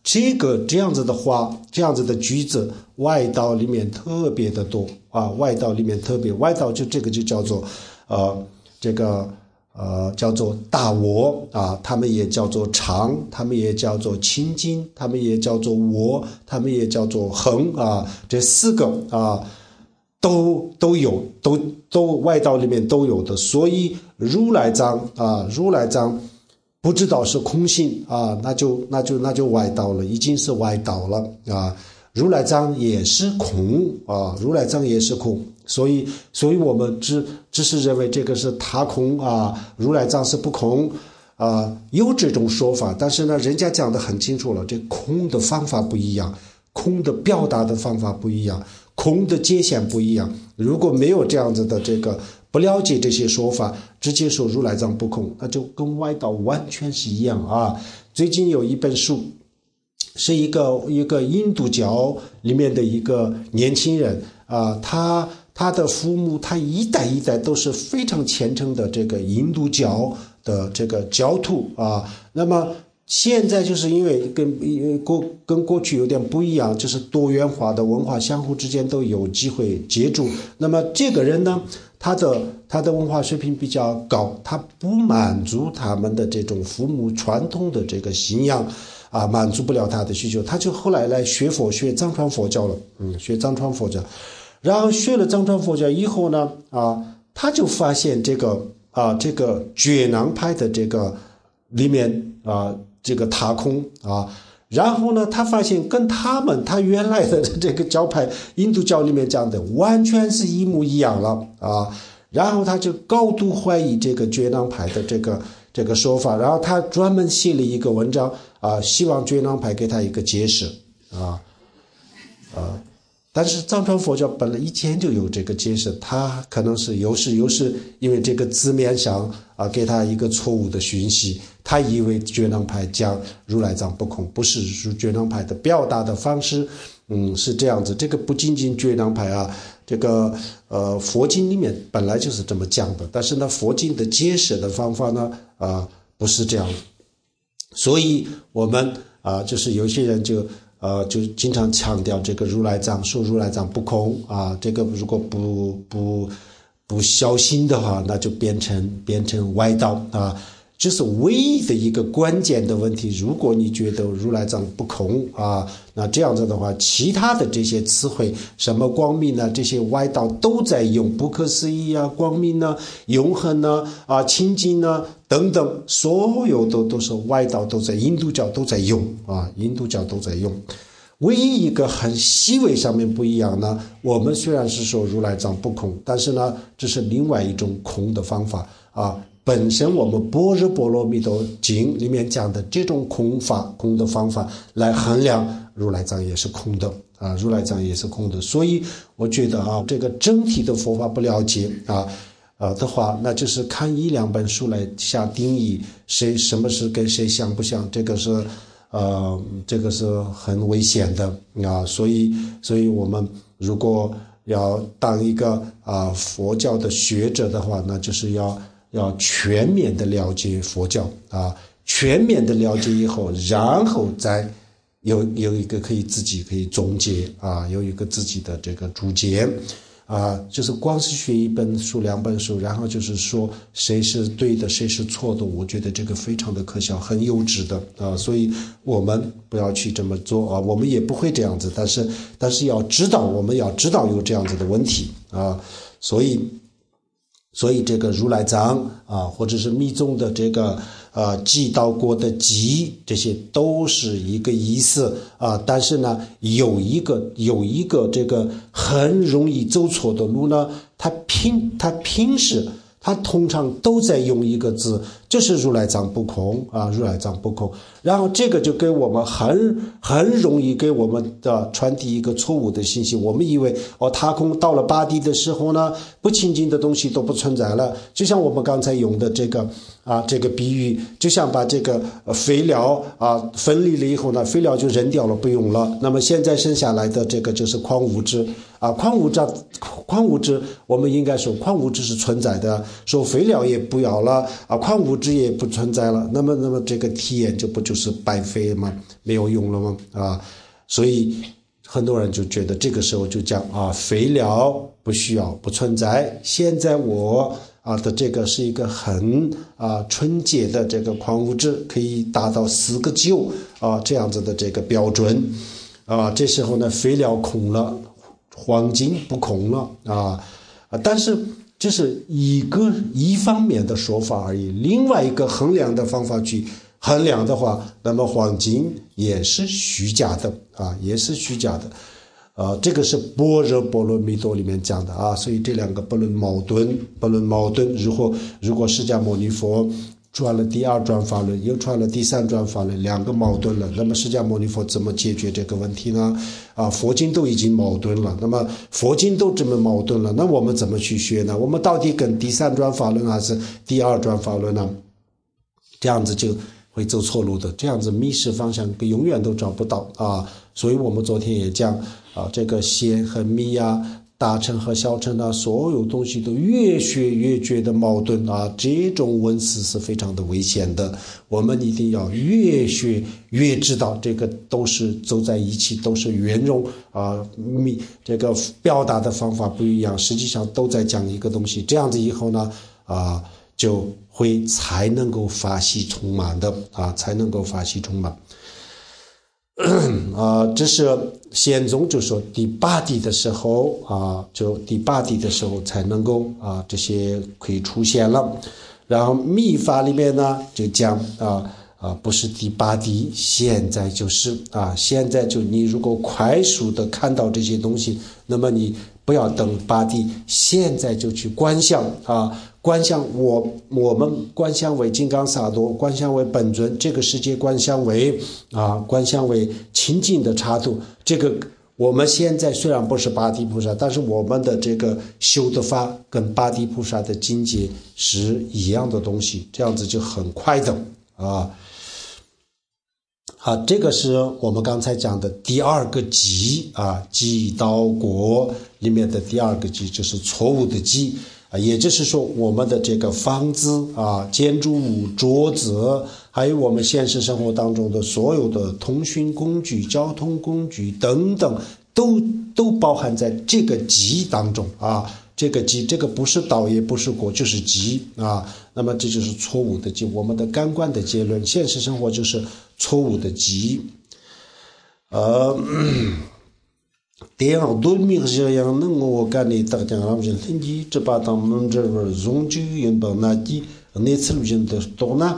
这样子的话，这样子的句子，外道里面特别的多啊，外道就这个就叫做叫做大我啊，他们也叫做常，他们也叫做清净，他们也叫做我，他们也叫做恒啊，这4个啊都有，都外道里面都有的。所以如来藏不知道是空性啊，那就外道了，已经是外道了啊。如来藏也是空啊，如来藏也是空，所以我们只是认为这个是他空啊，如来藏是不空啊，有这种说法。但是呢，人家讲得很清楚了，这空的方法不一样，空的表达的方法不一样，空的界限不一样。如果没有这样子的这个不了解这些说法，直接说如来藏不空，那就跟外道完全是一样啊。最近有一本书，是一个印度教里面的一个年轻人啊，他的父母他一代一代都是非常虔诚的这个印度教的这个教徒啊。那么现在就是因为跟过去有点不一样，就是多元化的文化相互之间都有机会接触。那么这个人呢，他的文化水平比较高，他不满足他们的这种父母传统的这个信仰啊，满足不了他的需求，他就后来来学藏传佛教了，学藏传佛教。然后学了藏传佛教以后呢，他就发现这个觉囊派的这个里面这个他空啊，然后呢，他发现跟他原来的这个教派印度教里面讲的完全是一模一样了啊，然后他就高度怀疑这个觉囊派的这个说法，然后他专门写了一个文章啊，希望觉囊派给他一个解释但是藏传佛教本来以前就有这个解释，他可能是有时因为这个字面上给他一个错误的讯息，他以为觉囊派讲如来藏不空，不是觉囊派的表达的方式是这样子。这个不仅仅觉囊派这个佛经里面本来就是这么讲的，但是呢，佛经的解释的方法呢不是这样的。所以我们就是有些人就经常强调这个如来藏，说如来藏不空这个如果不小心的话，那就变成歪道这是唯一的一个关键的问题。如果你觉得如来藏不空那这样子的话，其他的这些词汇，什么光明呢，这些外道都在用，不可思议光明呢，永恒呢清净呢等等，所有都是外道都在，印度教都在用印度教都在用。唯一一个很细微上面不一样呢，我们虽然是说如来藏不空，但是呢，这是另外一种空的方法本身我们般若波罗蜜多经里面讲的这种空的方法来衡量如来藏也是空的如来藏也是空的。所以我觉得这个整体的佛法不了解的话，那就是看一两本书来下定义什么是跟谁像不像，这个是很危险的所以我们如果要当一个佛教的学者的话，那就是要全面的了解佛教全面的了解以后，然后再有一个自己可以总结有一个自己的这个注解就是光是学一本书两本书，然后就是说谁是对的谁是错的，我觉得这个非常的可笑，很幼稚的所以我们不要去这么做我们也不会这样子，但是我们要知道有这样子的问题所以这个如来藏或者是密宗的这个寂道国的寂，这些都是一个意思但是呢，有一个这个很容易走错的路呢，他平时他通常都在用一个字，就是如来藏不空如来藏不空。然后这个就给我们很容易给我们的传递一个错误的信息，我们以为他空到了八地的时候呢，不清净的东西都不存在了，就像我们刚才用的这个比喻，就像把这个肥料分离了以后呢，肥料就扔掉了不用了，那么现在剩下来的这个就是矿物质矿物质我们应该说矿物质是存在的，说肥料也不要了矿物质也不存在了，那么这个体验不就是白费吗？没有用了吗？啊，所以很多人就觉得这个时候就讲肥料不需要，不存在。现在我的这个是一个很纯洁的这个矿物质，可以达到4个9这样子的这个标准这时候呢，肥料空了，黄金不空了但是这是一方面的说法而已，另外一个衡量的方法去衡量的话，那么黄金也是虚假的也是虚假的这个是般若波罗蜜多里面讲的所以这两个不论矛盾。如果释迦牟尼佛传了第2转法轮，又传了第3转法轮，2个矛盾了，那么释迦牟尼佛怎么解决这个问题呢？佛经都已经矛盾了，那么佛经都这么矛盾了，那我们怎么去学呢？我们到底跟第3转法轮还是第2转法轮呢？这样子就会走错路的，这样子迷失方向，永远都找不到所以我们昨天也讲这个显和密大乘和小乘所有东西都越学越觉得矛盾这种文思是非常的危险的。我们一定要越学越知道这个都是走在一起，都是圆融这个表达的方法不一样，实际上都在讲一个东西。这样子以后呢就会才能够法喜充满的才能够法喜充满。这是显宗就说第8地的时候就第8地的时候才能够这些可以出现了。然后密法里面呢就讲不是第8地，现在就是现在就你如果快速的看到这些东西，那么你不要等8地，现在就去观想观想我们观想为金刚萨埵，观想为本尊，这个世界观想为观想为清净的刹土。这个我们现在虽然不是八地菩萨，但是我们的这个修的法跟八地菩萨的境界是一样的东西，这样子就很快的这个是我们刚才讲的第2个基基道果里面的第2个基，就是错误的基也就是说我们的这个房子建筑物、桌子，还有我们现实生活当中的所有的通讯工具、交通工具等等，都包含在这个基当中这个基，这个不是道也不是果，就是基那么这就是错误的基。我们的感官的结论，现实生活就是错误的基대양 돌미르지양 능고 간이 딱장람진 땡기 저바당 문저버 종주 연방나기 네츠루진데 또나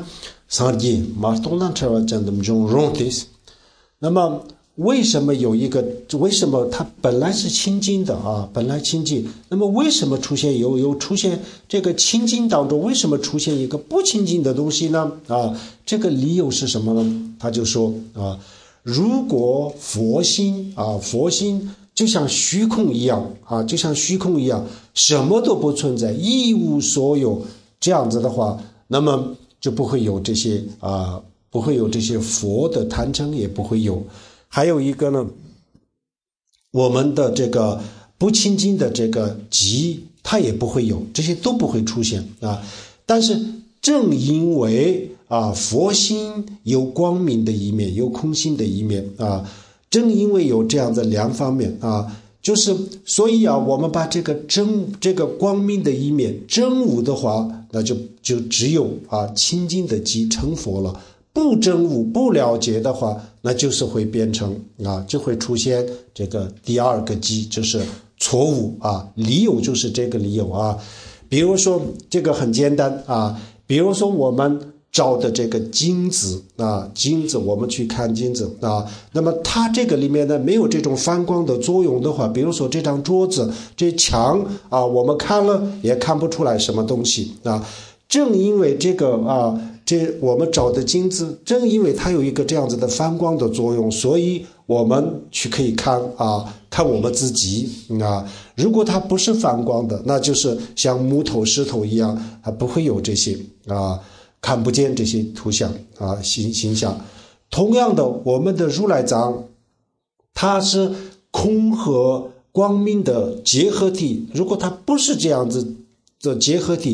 상기 마토난 차와잔듬 종롱티스。 那么为什么它本来是清净的本来清净，那么为什么出现出现这个清净当中，为什么出现一个不清净的东西呢这个理由是什么呢？他就说如果佛心就像虚空一样就像虚空一样，什么都不存在，一无所有，这样子的话，那么就不会有这些不会有这些佛的贪嗔，也不会有。还有一个呢，我们的这个不清净的这个极，它也不会有，这些都不会出现但是正因为佛心有光明的一面，有空性的一面正因为有这样的2方面就是所以我们把这个光明的一面真无的话，那就只有清净的极成佛了。不真无不了解的话，那就是会变成就会出现这个第2个极，就是错误理由就是这个理由比如说这个很简单比如说我们照的这个镜子镜子我们去看镜子那么它这个里面呢没有这种反光的作用的话，比如说这张桌子、这墙我们看了也看不出来什么东西正因为这个这我们照的镜子，正因为它有一个这样子的反光的作用，所以我们去可以看看我们自己如果它不是反光的，那就是像木头、石头一样，它不会有这些看不见这些图像形象。同样的，我们的如来藏，它是空和光明的结合体，如果它不是这样子的结合体，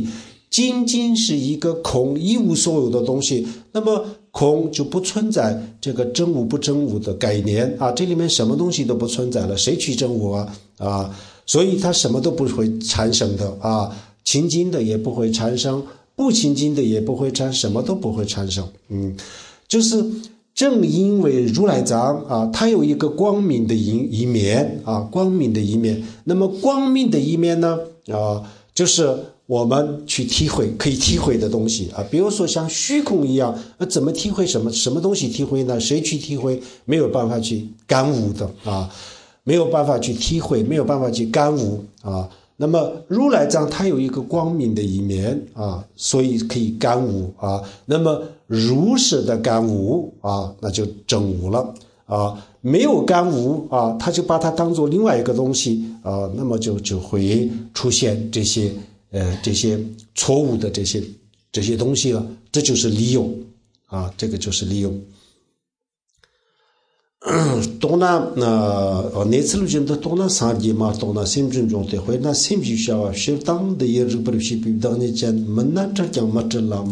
仅仅是一个空一无所有的东西，那么空就不存在这个真无不真无的概念啊，这里面什么东西都不存在了，谁去真无啊？所以它什么都不会产生的啊，清净的也不会产生，不清净的也不会产生，什么都不会产生。就是正因为如来藏啊，它有一个光明的一面啊，光明的一面。那么光明的一面呢就是我们去体会可以体会的东西啊，比如说像虚空一样，怎么体会什么东西体会呢？谁去体会？没有办法去感悟的啊，没有办法去体会，没有办法去感悟啊。那么如来藏它有一个光明的一面啊，所以可以感悟啊。那么如实的感悟啊，那就证悟了啊。没有感悟啊，他就把它当作另外一个东西啊，那么就会出现这些错误的这些东西了。这就是理由啊，这个就是理由。또나 네츠루진도 또나 사기마 또나 심진종대 회나 심지샤와 실당데 예르브르시 비당니젠 만나자장 맞을라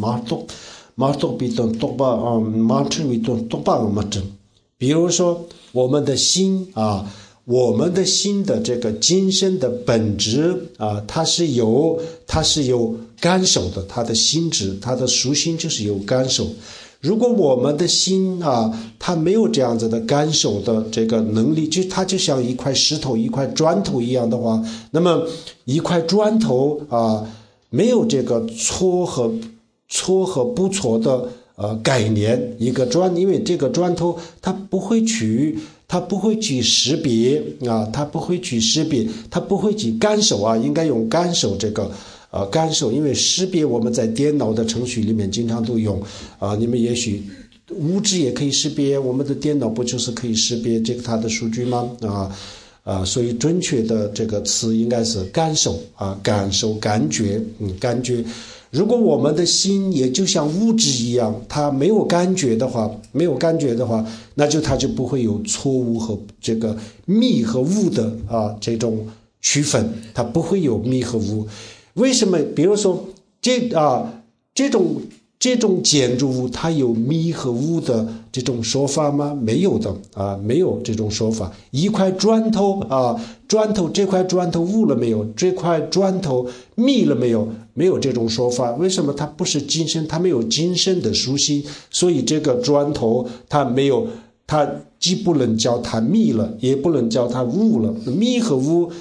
마토 비톤 똑바 마트 비톤 똑바 맞은 比如说我们的心啊，我们的心的这个精神的本质啊，它是有感受的，它的心质，它的属性就是有感受。如果我们的心啊，它没有这样子的感受的这个能力，它就像一块石头、一块砖头一样的话，那么一块砖头啊，没有这个错和不错的概念，因为这个砖头它不会去识别啊，它不会去识别，它不会去感受啊，应该用感受这个。感受，因为识别我们在电脑的程序里面经常都用啊，你们也许物质也可以识别，我们的电脑不就是可以识别这个它的数据吗？所以准确的这个词应该是感受啊，感受、感觉，感觉。如果我们的心也就像物质一样，它没有感觉的话，那它就不会有错误和这个密和物的这种区分，它不会有密和物。为什么？比如说这种建筑物它有密和物的这种说法吗？没有的啊，没有这种说法。一块砖头这块砖头悟了没有？这块砖头密了没有？没有这种说法。为什么？它不是精神，它没有精神的属性，所以这个砖头它既不能叫它密了，也不能叫它悟了。密和悟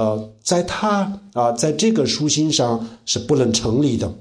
在这个属性上是不能成立的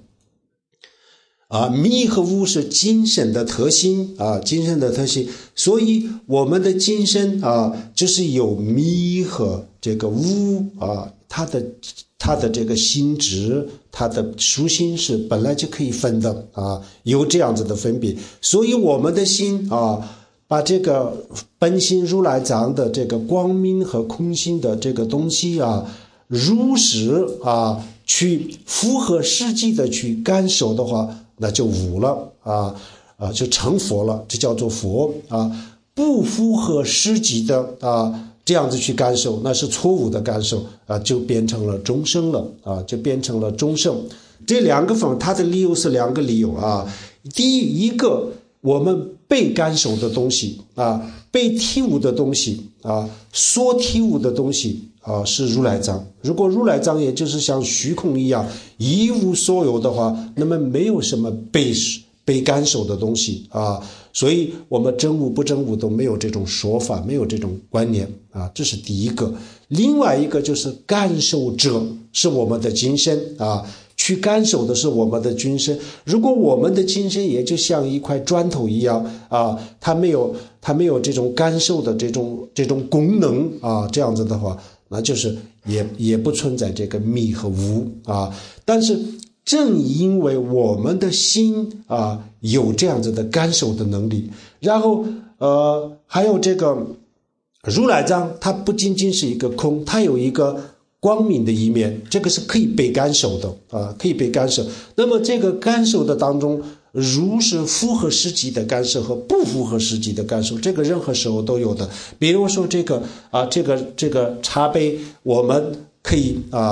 密和悟是精神的特性所以我们的精神就是有密和这个悟它的这个性质，它的属性是本来就可以分的有这样子的分别。所以我们的心把这个本心如来藏的这个光明和空性的这个东西如实去符合实际的去感受的话，那就悟了就成佛了，这叫做佛不符合实际的这样子去感受，那是错误的感受就变成了众生了就变成了众生。这两个方它的理由是两个理由第一个，我们被感受的东西被体悟的东西所体悟的东西是如来藏。如果如来藏也就是像虚空一样一无所有的话，那么没有什么被感受的东西所以我们真悟不真悟都没有这种说法，没有这种观念这是第一个。另外一个就是感受者是我们的精神去感受的是我们的精神。如果我们的精神也就像一块砖头一样它没有这种感受的这种功能这样子的话，那就是也不存在这个密和无但是正因为我们的心有这样子的感受的能力，然后还有这个如来藏，它不仅仅是一个空，它有一个光明的一面，这个是可以被感受的可以被感受。那么这个感受的当中，如是符合实际的感受和不符合实际的感受，这个任何时候都有的。比如说这个茶杯，我们可以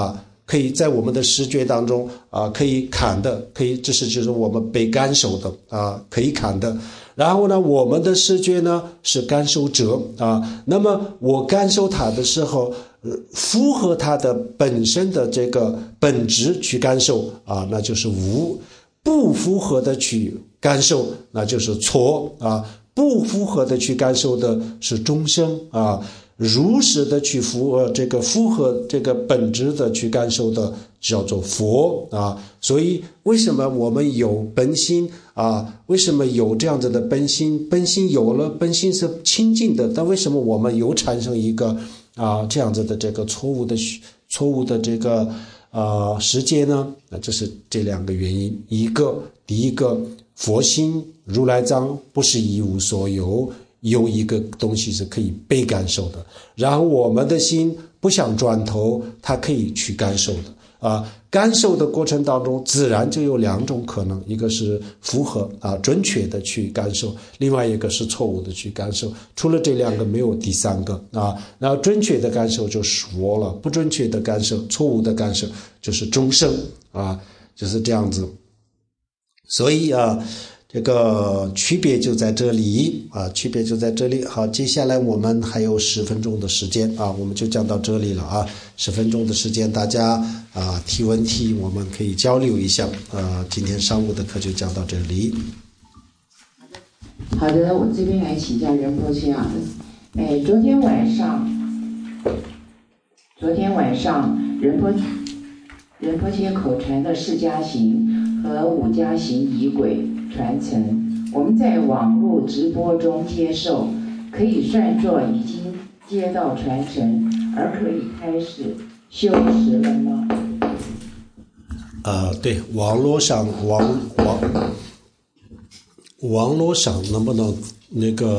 可以在我们的视觉当中可以看的，这是就是我们被感受的可以看的。然后呢，我们的视觉呢是感受者那么我感受它的时候，符合它的本身的这个本质去感受那就是无；不符合的去感受，那就是错不符合的去感受的是众生如实的去符合这个本质的去感受的叫做佛所以为什么我们有本心为什么有这样子的本心？本心有了，本心是清净的，但为什么我们又产生一个这样子的这个错误的这个世界呢？这是这两个原因。第一个佛心如来藏不是一无所有，有一个东西是可以被感受的，然后我们的心不像砖头，它可以去感受的感受的过程当中自然就有两种可能，一个是符合准确的去感受，另外一个是错误的去感受，除了这两个没有第三个那准确的感受就是我了，不准确的感受，错误的感受就是众生就是这样子。所以这个区别就在这里区别就在这里。好，接下来我们还有10分钟的时间我们就讲到这里了10分钟的时间，大家提问题，我们可以交流一下今天上午的课就讲到这里。 好的，我这边来请教仁波切昨天晚上仁波切口传的4加行和5加行仪轨传承，我们在网络直播中接受，可以算作已经接到传承，而可以开始修持了吗？ 对，网络上能不能那个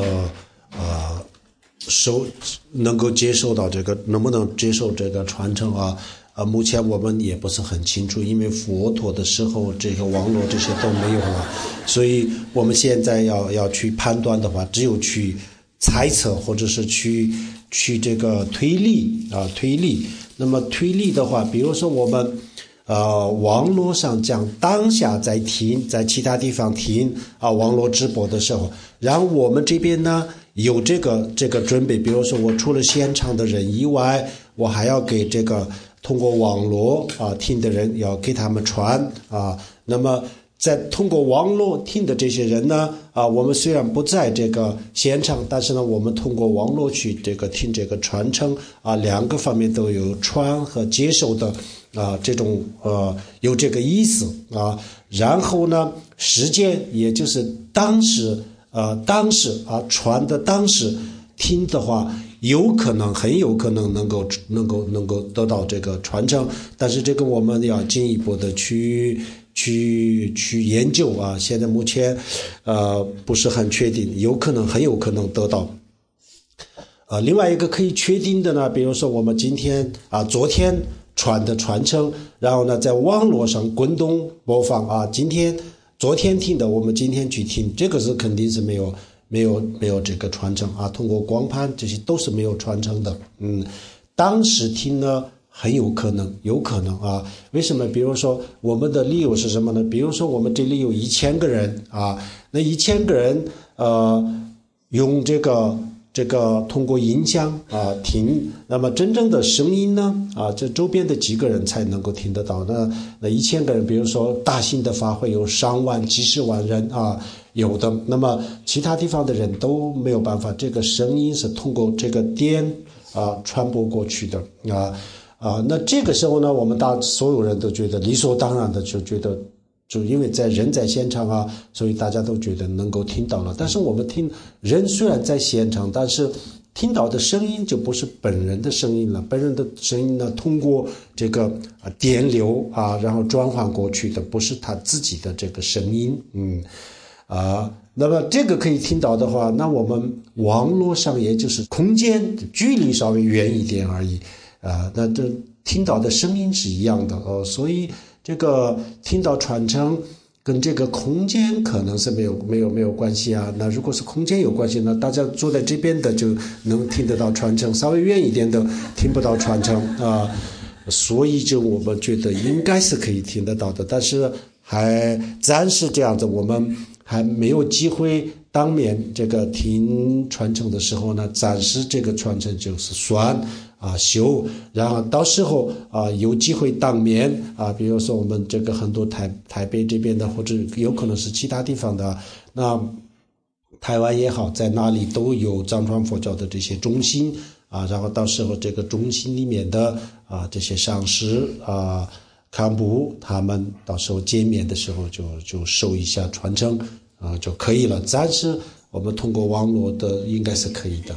能够接受到这个，能不能接受这个传承目前我们也不是很清楚，因为佛陀的时候这个网络这些都没有了，所以我们现在要去判断的话，只有去猜测或者是去这个推理。那么推理的话，比如说我们网络上讲当下在听，在其他地方听网络直播的时候，然后我们这边呢有这个准备，比如说我除了现场的人以外，我还要给这个通过网络听的人要给他们传那么在通过网络听的这些人呢我们虽然不在这个现场，但是呢我们通过网络去这个听这个传承两个方面都有传和接受的这种有这个意思然后呢时间也就是当时传的当时听的话，很有可能能够得到这个传承，但是这个我们要进一步的去研究现在目前不是很确定，很有可能得到。另外一个可以确定的呢，比如说我们今天昨天传的传承，然后呢在网络上滚动播放昨天听的我们今天去听，这个是肯定是没有这个传承通过光盘这些都是没有传承的。当时听呢很有可能为什么？比如说我们的理由是什么呢？比如说我们这里有1000个人那1000个人用这个通过音箱听，那么真正的声音呢这周边的几个人才能够听得到。那1000个人，比如说大型的法会有上万几十万人有的，那么其他地方的人都没有办法，这个声音是通过这个电传播过去的那这个时候呢，我们所有人都觉得理所当然的就觉得，就因为人在现场所以大家都觉得能够听到了。但是我们人虽然在现场，但是听到的声音就不是本人的声音了，本人的声音呢通过这个电流然后转换过去的，不是他自己的这个声音。那么这个可以听到的话，那我们网络上也就是空间距离稍微远一点而已那这听到的声音是一样的所以这个听到传承跟这个空间可能是没有关系那如果是空间有关系呢，大家坐在这边的就能听得到传承，稍微远一点的听不到传承所以就我们觉得应该是可以听得到的，但是还暂时这样子，我们还没有机会当面这个听传承的时候呢，暂时这个传承就是算修，然后到时候有机会当面比如说我们这个很多台北这边的，或者有可能是其他地方的，那台湾也好，在哪里都有藏传佛教的这些中心然后到时候这个中心里面的这些上师堪布他们到时候见面的时候就收一下传承就可以了。暂时我们通过网络的应该是可以的。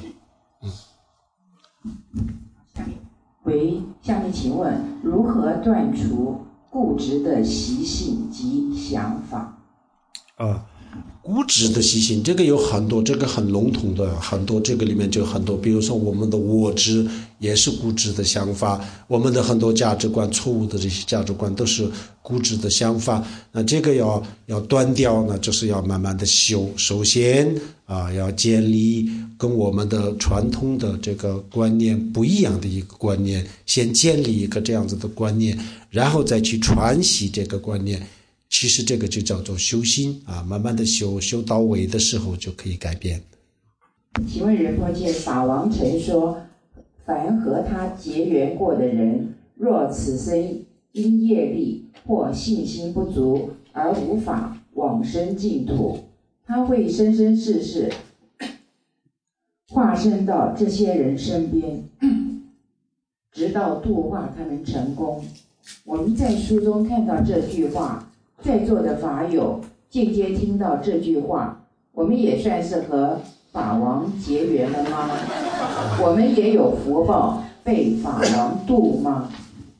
下面请问如何断除固执的习性及想法？ 固执的习性，这个有很多，这个很笼统的很多，这个里面就很多，比如说我们的我执也是固执的想法，我们的很多价值观，错误的这些价值观都是固执的想法。那这个要断掉呢，就是要慢慢的修。首先要建立跟我们的传统的这个观念不一样的一个观念，先建立一个这样子的观念，然后再去传习这个观念。其实这个就叫做修心慢慢的修到位的时候就可以改变。 请问仁波切，法王曾说，凡和他结缘过的人，若此生因业力或信心不足而无法往生净土，他会生生世世化身到这些人身边，直到度化他们成功。我们在书中看到这句话，在座的法友间接听到这句话，我们也算是和法王结缘了吗？我们也有福报被法王度吗？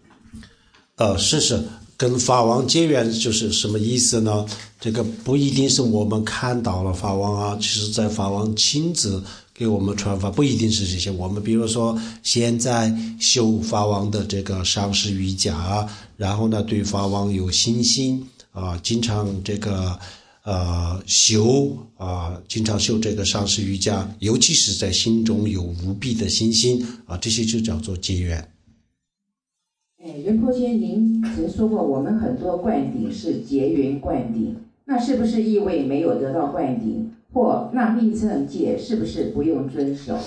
是跟法王结缘就是什么意思呢？这个不一定是我们看到了法王其实在法王亲自给我们传法，不一定是这些。我们比如说现在修法王的这个上师瑜伽然后呢对法王有信心经常这个经常修这个上师瑜伽，尤其是在心中有无比的信心这些就叫做结缘。 仁波切，您曾说过我们很多灌顶是结缘灌顶，那是不是意味没有得到灌顶，或那密乘戒是不是不用遵守？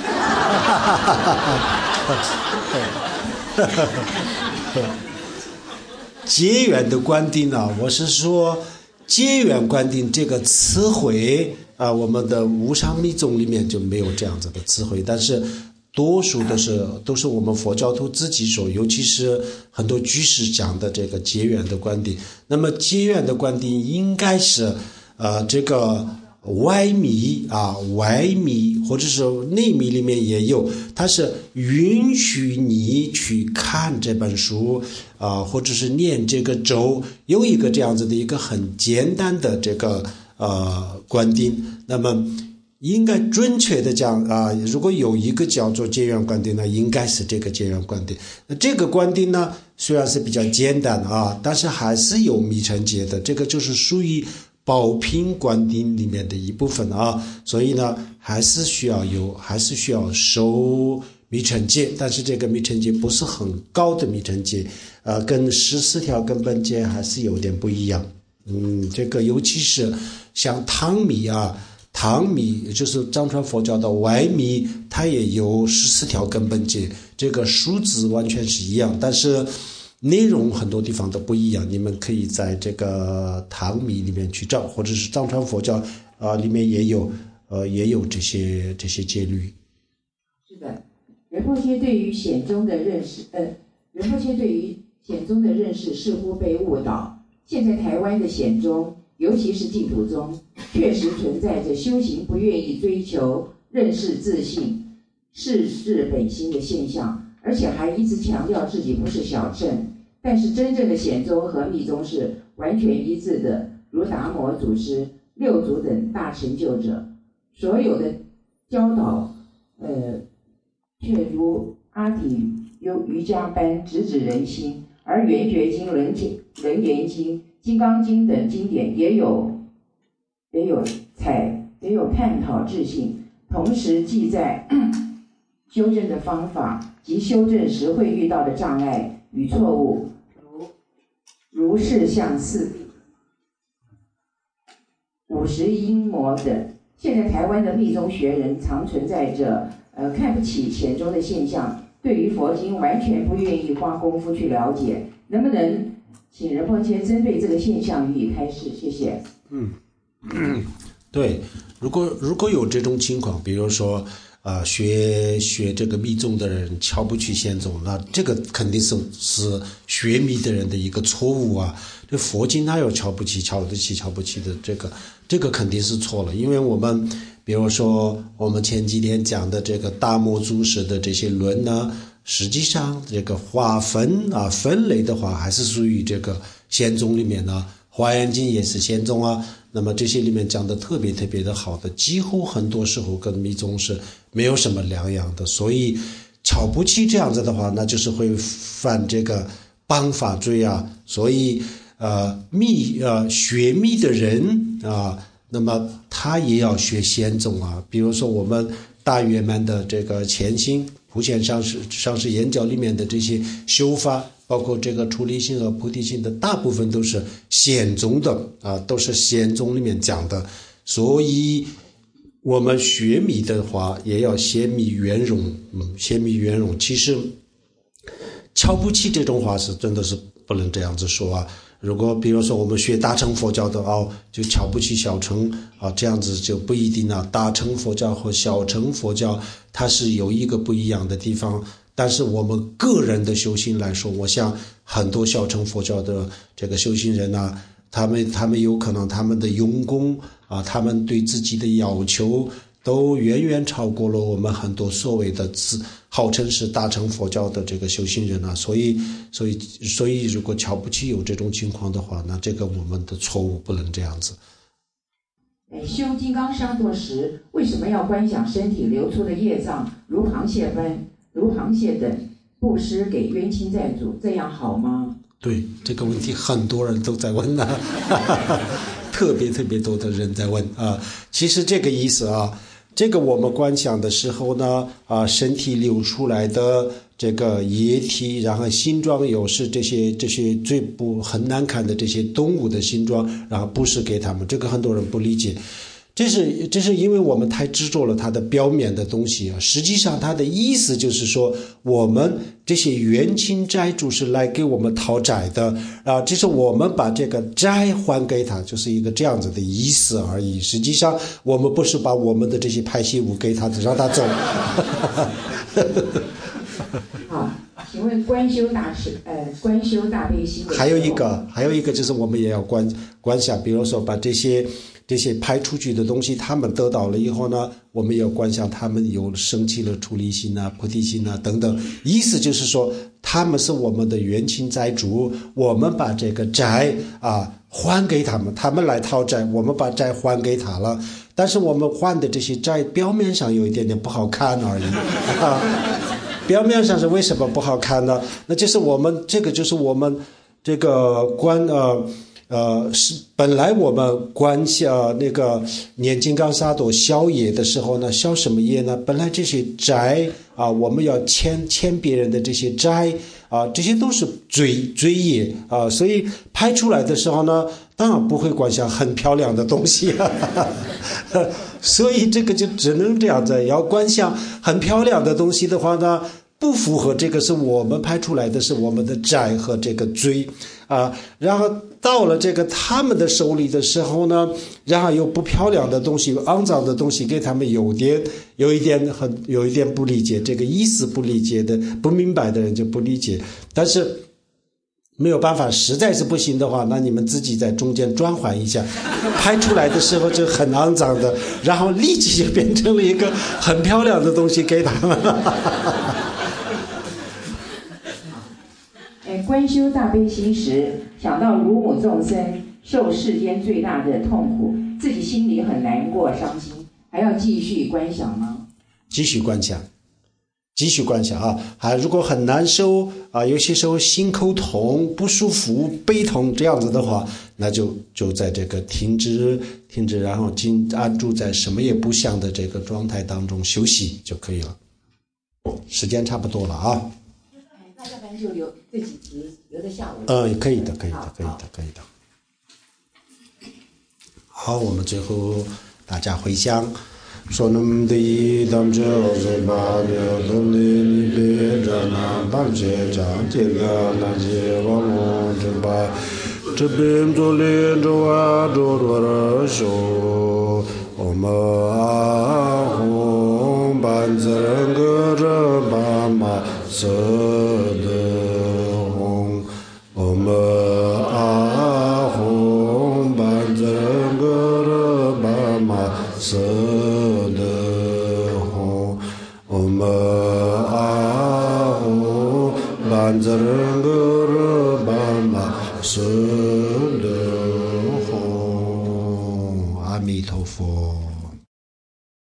结缘的观定我是说结缘观定这个词汇我们的无上密宗里面就没有这样子的词汇，但是多数都是我们佛教徒自己说，尤其是很多居士讲的这个结缘的观定。那么结缘的观定应该是这个外密或者是内密里面也有，它是允许你去看这本书或者是念这个咒，有一个这样子的一个很简单的这个观定。那么应该准确的讲如果有一个叫做结缘观定呢，应该是这个结缘观定。那这个观定呢虽然是比较简单但是还是有密乘戒的，这个就是属于宝品观定里面的一部分所以呢还是需要受密乘戒，但是这个密乘戒不是很高的密乘戒跟14条根本戒还是有点不一样。这个尤其是像唐密就是藏传佛教的外密，它也有14条根本戒，这个数字完全是一样，但是内容很多地方都不一样。你们可以在这个唐密里面去找，或者是藏传佛教里面也有这些戒律。 是的，仁波切对于显宗的认识似乎被误导。现在台湾的显宗，尤其是净土宗，确实存在着修行不愿意追求认识自信、世事本心的现象，而且还一直强调自己不是小乘。但是真正的显宗和密宗是完全一致的，如达摩祖师、六祖等大成就者，所有的教导却如阿体瑜伽般直指人心，而圆觉经、楞严经、金刚经等经典也有探讨自性，同时记载修正的方法及修正时会遇到的障碍与错误，如是相似、50阴魔等。现在台湾的密宗学人常存在着看不起显宗的现象，对于佛经完全不愿意花功夫去了解，能不能请仁波切针对这个现象予以开示？谢谢。 对，如果有这种情况，比如说学这个密宗的人瞧不起显宗，那这个肯定是学密的人的一个错误啊。这佛经哪有瞧不起瞧不起的，这个肯定是错了。因为我们比如说我们前几天讲的这个大摩祖师的这些论呢，实际上这个划分分类的话还是属于这个显宗里面呢。华严经也是显宗啊，那么这些里面讲的特别的好的，几乎很多时候跟密宗是没有什么两样的。所以瞧不起这样子的话，那就是会犯这个谤法罪啊。所以学密的人那么他也要学显宗啊。比如说我们大圆满的这个前心普贤上师言教里面的这些修法，包括这个出离心和菩提心的大部分都是显宗的都是显宗里面讲的。所以我们学密的话也要显密圆融，显密圆融。其实瞧不起这种话是真的是不能这样子说啊。如果比如说我们学大乘佛教的就瞧不起小乘这样子就不一定啊。大乘佛教和小乘佛教它是有一个不一样的地方，但是我们个人的修行来说，我想很多小乘佛教的这个修行人他们有可能他们的用功他们对自己的要求都远远超过了我们很多所谓的号称是大乘佛教的这个修行人所以如果瞧不起有这种情况的话，那这个我们的错误不能这样子。 修金刚上座时，为什么要观想身体流出的业障如螃蟹等布施给冤亲债主，这样好吗？ 对，这个问题很多人都在问特别多的人在问其实这个意思这个我们观想的时候呢身体流出来的这个液体，然后形状又是这些最很难看的这些动物的形状，然后布施给他们，这个很多人不理解。这是因为我们太执着了它的表面的东西实际上它的意思就是说，我们这些冤亲债主是来给我们讨债的就是我们把这个债还给他，就是一个这样子的意思而已。实际上我们不是把我们的这些排泄物给他让他走好，请问观修大悲心还有一个就是我们也要观想，比如说把这些排出去的东西他们得到了以后呢，我们也要观想他们有升起了出离心菩提心等等。意思就是说他们是我们的冤亲债主，我们把这个债还给他们，他们来讨债，我们把债还给他了，但是我们还的这些债表面上有一点点不好看而已表面上是为什么不好看呢？那就是我们这个是本来我们观那个念金刚萨埵消业的时候呢，消什么业呢？本来这些债我们要欠别人的这些债这些都是罪业所以拍出来的时候呢，当然不会观想很漂亮的东西所以这个就只能这样子，要观想很漂亮的东西的话呢，不符合这个是我们拍出来的是我们的债和这个罪然后到了这个他们的手里的时候呢，然后有不漂亮的东西，有肮脏的东西给他们，有一点不理解，这个意思不理解的，不明白的人就不理解。但是没有办法，实在是不行的话，那你们自己在中间转换一下，拍出来的时候就很肮脏的，然后立即就变成了一个很漂亮的东西给他们观修大悲心时，想到乳母众生受世间最大的痛苦，自己心里很难过伤心，还要继续观想吗？ 继续观想如果很难受有些时候心口痛不舒服背痛这样子的话，那就在这个停止，然后安住在什么也不想的这个状态当中休息就可以了。 时间差不多了啊。 那要不然就留这几集留到下午。 可以的。好，我们最后大家回想，说那么的当着是把的东的你别着那当些长这个那些网络这把这边做连着啊做多的手，我们啊红板子人个着妈妈色的红，我们啊红板子人个着妈妈色的红，我们啊红板子人个着妈妈色的红，阿弥陀佛。